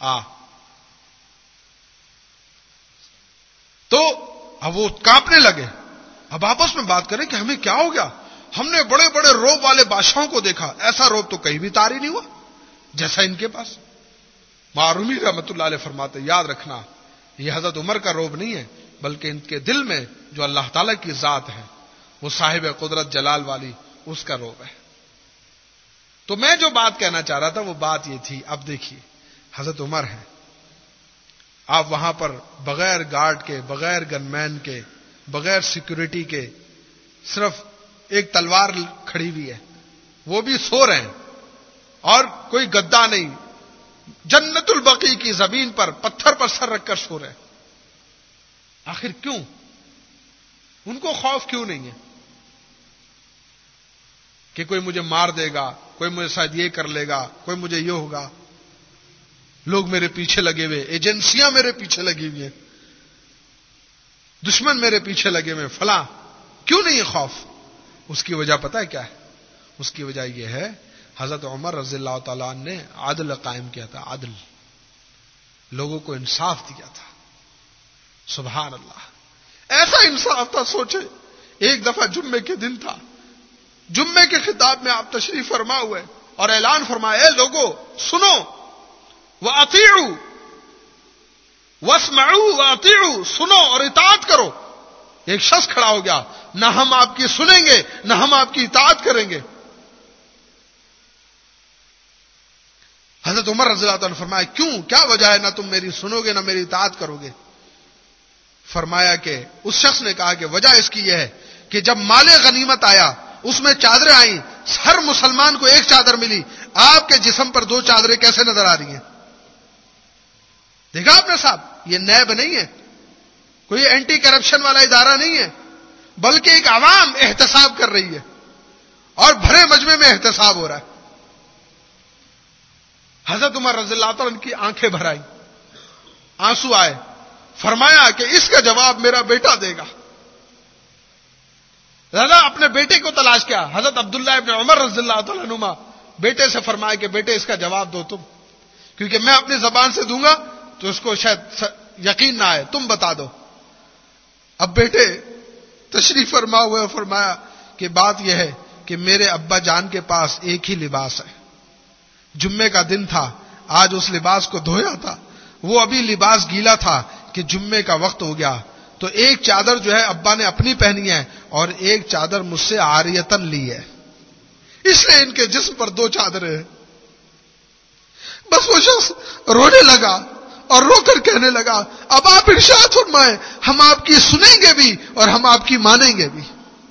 تو اب وہ کانپنے لگے. اب آپس میں بات کریں کہ ہمیں کیا ہو گیا، ہم نے بڑے بڑے روب والے بادشاہوں کو دیکھا، ایسا روب تو کہیں بھی طاری نہیں ہوا جیسا ان کے پاس. معرومی رحمت اللہ علیہ فرماتے، یاد رکھنا یہ حضرت عمر کا روب نہیں ہے، بلکہ ان کے دل میں جو اللہ تعالیٰ کی ذات ہے، وہ صاحب قدرت جلال والی، اس کا روب ہے. تو میں جو بات کہنا چاہ رہا تھا وہ بات یہ تھی. اب دیکھیے حضرت عمر ہیں، آپ وہاں پر بغیر گارڈ کے، بغیر گن مین کے، بغیر سیکورٹی کے، صرف ایک تلوار کھڑی ہوئی ہے، وہ بھی سو رہے ہیں، اور کوئی گدا نہیں، جنت البقیع کی زمین پر پتھر پر سر رکھ کر سو رہے ہیں. آخر کیوں؟ ان کو خوف کیوں نہیں ہے کہ کوئی مجھے مار دے گا، کوئی مجھے شاید یہ کر لے گا، کوئی مجھے یہ ہوگا، لوگ میرے پیچھے لگے ہوئے، ایجنسیاں میرے پیچھے لگی ہوئی ہیں، دشمن میرے پیچھے لگے ہوئے، فلاں. کیوں نہیں ہے خوف؟ اس کی وجہ پتہ ہے کیا ہے؟ اس کی وجہ یہ ہے، حضرت عمر رضی اللہ تعالیٰ عنہ نے عدل قائم کیا تھا. عدل، لوگوں کو انصاف دیا تھا. سبحان اللہ. ایسا انصاف تھا، سوچے ایک دفعہ جمعے کے دن تھا، جمعے کے خطاب میں آپ تشریف فرما ہوئے اور اعلان فرمایا، اے لوگوں سنو، وَأَطِيعُوا وَاسْمَعُوا وَأَطِيعُوا، سنو اور اطاعت کرو. ایک شخص کھڑا ہو گیا، نہ ہم آپ کی سنیں گے نہ ہم آپ کی اطاعت کریں گے. حضرت عمر رضی اللہ عنہ فرمایا، کیوں، کیا وجہ ہے، نہ تم میری سنو گے نہ میری اطاعت کرو گے؟ فرمایا کہ اس شخص نے کہا کہ وجہ اس کی یہ ہے کہ جب مال غنیمت آیا، اس میں چادریں آئیں، ہر مسلمان کو ایک چادر ملی، آپ کے جسم پر 2 چادریں کیسے نظر آ رہی ہیں؟ دیکھا آپ نے صاحب، یہ نیب نہیں ہے، کوئی اینٹی کرپشن والا ادارہ نہیں ہے، بلکہ ایک عوام احتساب کر رہی ہے اور بھرے مجمع میں احتساب ہو رہا ہے. حضرت عمر رضی اللہ عنہ کی آنکھیں بھر آئیں، آنسو آئے. فرمایا کہ اس کا جواب میرا بیٹا دے گا. رضا اپنے بیٹے کو تلاش کیا. حضرت عبداللہ ابن عمر رضی اللہ تعالیٰ عنہما بیٹے سے فرمایا کہ بیٹے اس کا جواب دو تم، کیونکہ میں اپنی زبان سے دوں گا تو اس کو شاید یقین نہ آئے، تم بتا دو. اب بیٹے تشریف فرما ہوئے فرمایا کہ بات یہ ہے کہ میرے ابا جان کے پاس ایک ہی لباس ہے، جمعے کا دن تھا، آج اس لباس کو دھویا تھا، وہ ابھی لباس گیلا تھا کہ جمعے کا وقت ہو گیا، تو ایک چادر جو ہے ابا نے اپنی پہنی ہے اور ایک چادر مجھ سے عاریتن لی ہے، اس لیے ان کے جسم پر دو چادریں ہیں۔ بس وہ شخص رونے لگا اور رو کر کہنے لگا اب آپ ارشاد فرمائیں، ہم آپ کی سنیں گے بھی اور ہم آپ کی مانیں گے بھی۔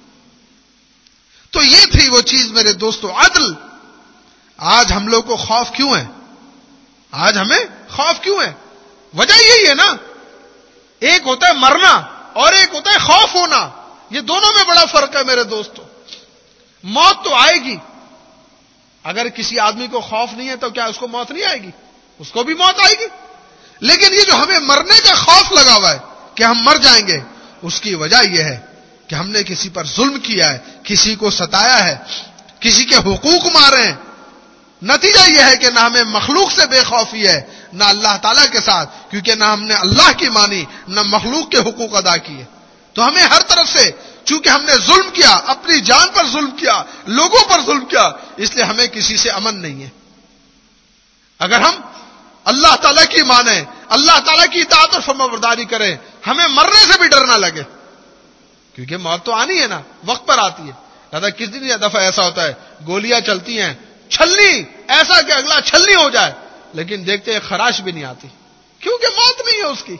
تو یہ تھی وہ چیز میرے دوستو، عدل۔ آج ہم لوگ کو خوف کیوں ہے؟ آج ہمیں خوف کیوں ہے؟ وجہ یہی ہے نا، ایک ہوتا ہے مرنا اور ایک ہوتا ہے خوف ہونا، یہ دونوں میں بڑا فرق ہے میرے دوستو۔ موت تو آئے گی، اگر کسی آدمی کو خوف نہیں ہے تو کیا اس کو موت نہیں آئے گی؟ اس کو بھی موت آئے گی، لیکن یہ جو ہمیں مرنے کا خوف لگا ہوا ہے کہ ہم مر جائیں گے، اس کی وجہ یہ ہے کہ ہم نے کسی پر ظلم کیا ہے، کسی کو ستایا ہے، کسی کے حقوق مارے ہیں۔ نتیجہ یہ ہے کہ نہ ہمیں مخلوق سے بے خوفی ہے نہ اللہ تعالیٰ کے ساتھ، کیونکہ نہ ہم نے اللہ کی مانی نہ مخلوق کے حقوق ادا کیے۔ تو ہمیں ہر طرف سے، چونکہ ہم نے ظلم کیا، اپنی جان پر ظلم کیا، لوگوں پر ظلم کیا، اس لیے ہمیں کسی سے امن نہیں ہے۔ اگر ہم اللہ تعالیٰ کی مانیں، اللہ تعالیٰ کی اطاعت اور فرمانبرداری کریں، ہمیں مرنے سے بھی ڈر نہ لگے، کیونکہ موت تو آنی ہے نا، وقت پر آتی ہے۔ دادا کس دن یا دفعہ ایسا ہوتا ہے، گولیاں چلتی ہیں، چھلنی ایسا کہ اگلا چھلنی ہو جائے، لیکن دیکھتے ہیں خراش بھی نہیں آتی، کیونکہ موت نہیں ہے اس کی۔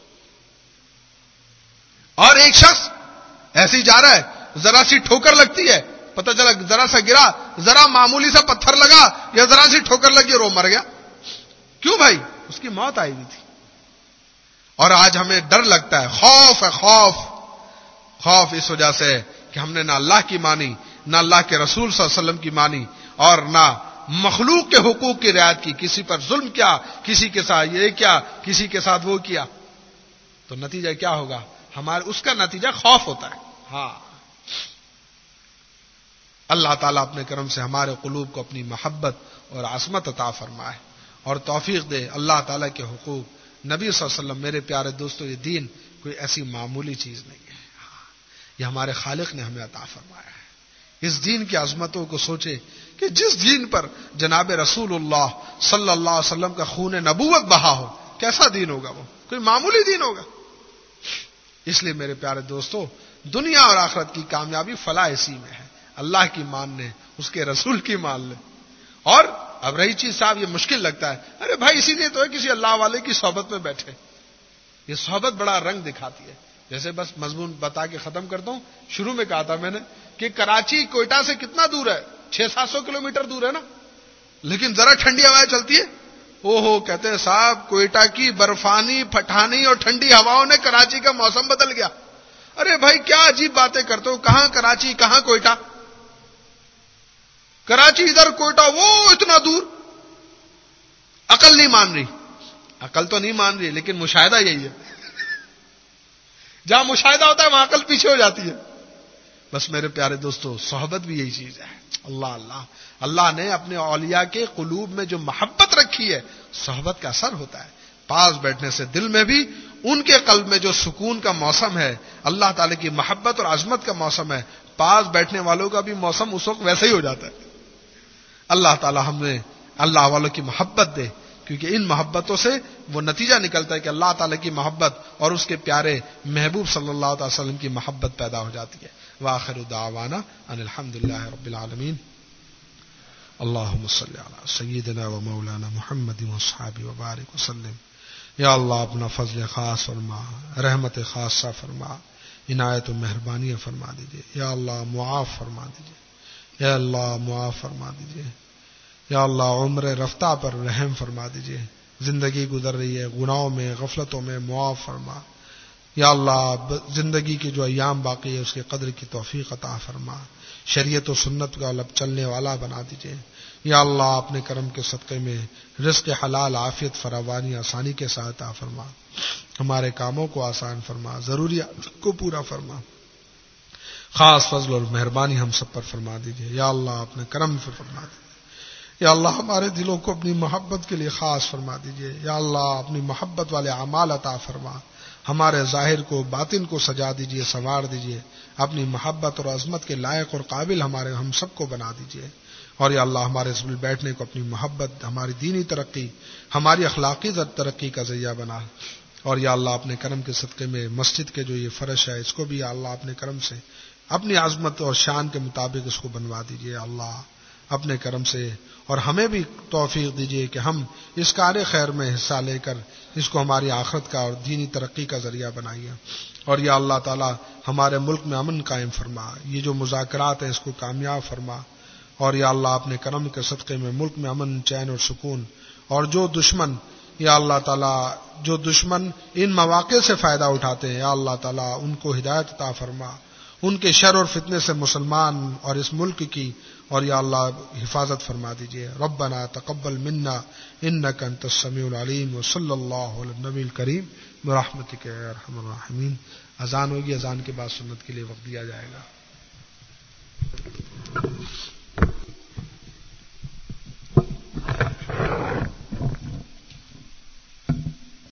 اور ایک شخص ایسے ہی جا رہا ہے، ذرا سی ٹھوکر لگتی ہے، پتہ چلا ذرا سا گرا، ذرا معمولی سا پتھر لگا یا ذرا سی ٹھوکر لگی اور وہ مر گیا۔ کیوں بھائی؟ اس کی موت آئی ہوئی تھی۔ اور آج ہمیں ڈر لگتا ہے، خوف ہے، خوف اس وجہ سے کہ ہم نے نہ اللہ کی مانی، نہ اللہ کے رسول صلی اللہ علیہ وسلم کی مانی، اور نہ مخلوق کے حقوق کی رعایت کی، کسی پر ظلم کیا، کسی کے ساتھ یہ کیا، کسی کے ساتھ وہ کیا، تو نتیجہ کیا ہوگا؟ ہمارے اس کا نتیجہ خوف ہوتا ہے۔ ہاں، اللہ تعالیٰ اپنے کرم سے ہمارے قلوب کو اپنی محبت اور عظمت عطا فرمائے اور توفیق دے۔ اللہ تعالیٰ کے حقوق، نبی صلی اللہ علیہ وسلم، میرے پیارے دوستو، یہ دین کوئی ایسی معمولی چیز نہیں ہے، یہ ہمارے خالق نے ہمیں عطا فرمایا ہے۔ اس دین کی عظمتوں کو سوچے کہ جس دین پر جناب رسول اللہ صلی اللہ علیہ وسلم کا خون نبوت بہا ہو، کیسا دین ہوگا وہ؟ کوئی معمولی دین ہوگا؟ اس لیے میرے پیارے دوستو، دنیا اور آخرت کی کامیابی فلاح اسی میں ہے، اللہ کی مان لیں، اس کے رسول کی مان لیں۔ اور اب رہی چیز صاحب، یہ مشکل لگتا ہے، ارے بھائی اسی لیے تو ہے کسی اللہ والے کی صحبت میں بیٹھے، یہ صحبت بڑا رنگ دکھاتی ہے۔ جیسے بس مضمون بتا کے ختم کرتا ہوں، شروع میں کہا تھا میں نے کہ کراچی کوئٹہ سے کتنا دور ہے؟ 600-700 کلومیٹر دور ہے نا، لیکن ذرا ٹھنڈی ہوائیں چلتی ہے، کہتے ہیں صاحب کوئٹہ کی برفانی، پٹھانی اور ٹھنڈی ہواؤں نے کراچی کا موسم بدل گیا۔ ارے بھائی کیا عجیب باتیں کرتے ہو، کہاں کراچی کہاں کوئٹہ؟ کراچی ادھر، کوئٹہ وہ اتنا دور۔ عقل نہیں مان رہی، عقل تو نہیں مان رہی، لیکن مشاہدہ یہی ہے، جہاں مشاہدہ ہوتا ہے وہاں عقل پیچھے ہو جاتی ہے۔ بس میرے پیارے دوستو، صحبت بھی یہی چیز ہے۔ اللہ نے اپنے اولیاء کے قلوب میں جو محبت رکھی ہے، صحبت کا اثر ہوتا ہے، پاس بیٹھنے سے دل میں بھی ان کے قلب میں جو سکون کا موسم ہے، اللہ تعالی کی محبت اور عظمت کا موسم ہے، پاس بیٹھنے والوں کا بھی موسم اس وقت ویسا ہی ہو جاتا ہے۔ اللہ تعالی ہمیں اللہ والوں کی محبت دے، کیونکہ ان محبتوں سے وہ نتیجہ نکلتا ہے کہ اللہ تعالی کی محبت اور اس کے پیارے محبوب صلی اللہ علیہ وسلم کی محبت پیدا ہو جاتی ہے۔ وآخر دعوانا ان الحمدللہ رب العالمین۔ اللہم صلی علی سیدنا و مولانا محمد واصحابہ وبارک وسلم۔ یا اللہ اپنا فضل خاص فرما، رحمت خاصہ فرما، عنایت و مہربانی فرما دیجئے۔ یا اللہ معاف فرما دیجئے، یا اللہ معاف فرما دیجئے۔ یا اللہ عمر رفتہ پر رحم فرما دیجئے، زندگی گزر رہی ہے گناہوں میں، غفلتوں میں، معاف فرما۔ یا اللہ زندگی کے جو ایام باقی ہے اس کے قدر کی توفیق عطا فرما، شریعت و سنت کا لب چلنے والا بنا دیجئے۔ یا اللہ اپنے کرم کے صدقے میں رزق حلال، عافیت، فراوانی، آسانی کے ساتھ عطا فرما، ہمارے کاموں کو آسان فرما، ضروریات کو پورا فرما، خاص فضل اور مہربانی ہم سب پر فرما دیجئے۔ یا اللہ اپنے کرم سے فرما دیجئے۔ یا اللہ ہمارے دلوں کو اپنی محبت کے لیے خاص فرما دیجئے۔ یا اللہ اپنی محبت والے اعمال عطا فرما، ہمارے ظاہر کو باطن کو سجا دیجئے، سنوار دیجئے، اپنی محبت اور عظمت کے لائق اور قابل ہم سب کو بنا دیجئے، اور یا اللہ ہمارے اس بیٹھنے کو اپنی محبت، ہماری دینی ترقی، ہماری اخلاقی ترقی کا ذریعہ بنا، اور یا اللہ اپنے کرم کے صدقے میں مسجد کے جو یہ فرش ہے اس کو بھی یا اللہ اپنے کرم سے اپنی عظمت اور شان کے مطابق اس کو بنوا دیجئے اللہ اپنے کرم سے، اور ہمیں بھی توفیق دیجئے کہ ہم اس کار خیر میں حصہ لے کر اس کو ہماری آخرت کا اور دینی ترقی کا ذریعہ بنائیے، اور یا اللہ تعالی ہمارے ملک میں امن قائم فرما، یہ جو مذاکرات ہیں اس کو کامیاب فرما، اور یا اللہ اپنے کرم کے صدقے میں ملک میں امن، چین اور سکون، اور جو دشمن یا اللہ تعالی جو دشمن ان مواقع سے فائدہ اٹھاتے ہیں یا اللہ تعالی ان کو ہدایت عطا فرما، ان کے شر اور فتنے سے مسلمان اور اس ملک کی اور یا اللہ حفاظت فرما دیجئے۔ ربنا تقبل منا انک انت السمیع العلیم، وصلی اللہ علی النبی الکریم برحمتک یا ارحم الراحمین۔ اذان ہوگی، اذان کے بعد سنت کے لیے وقت دیا جائے گا۔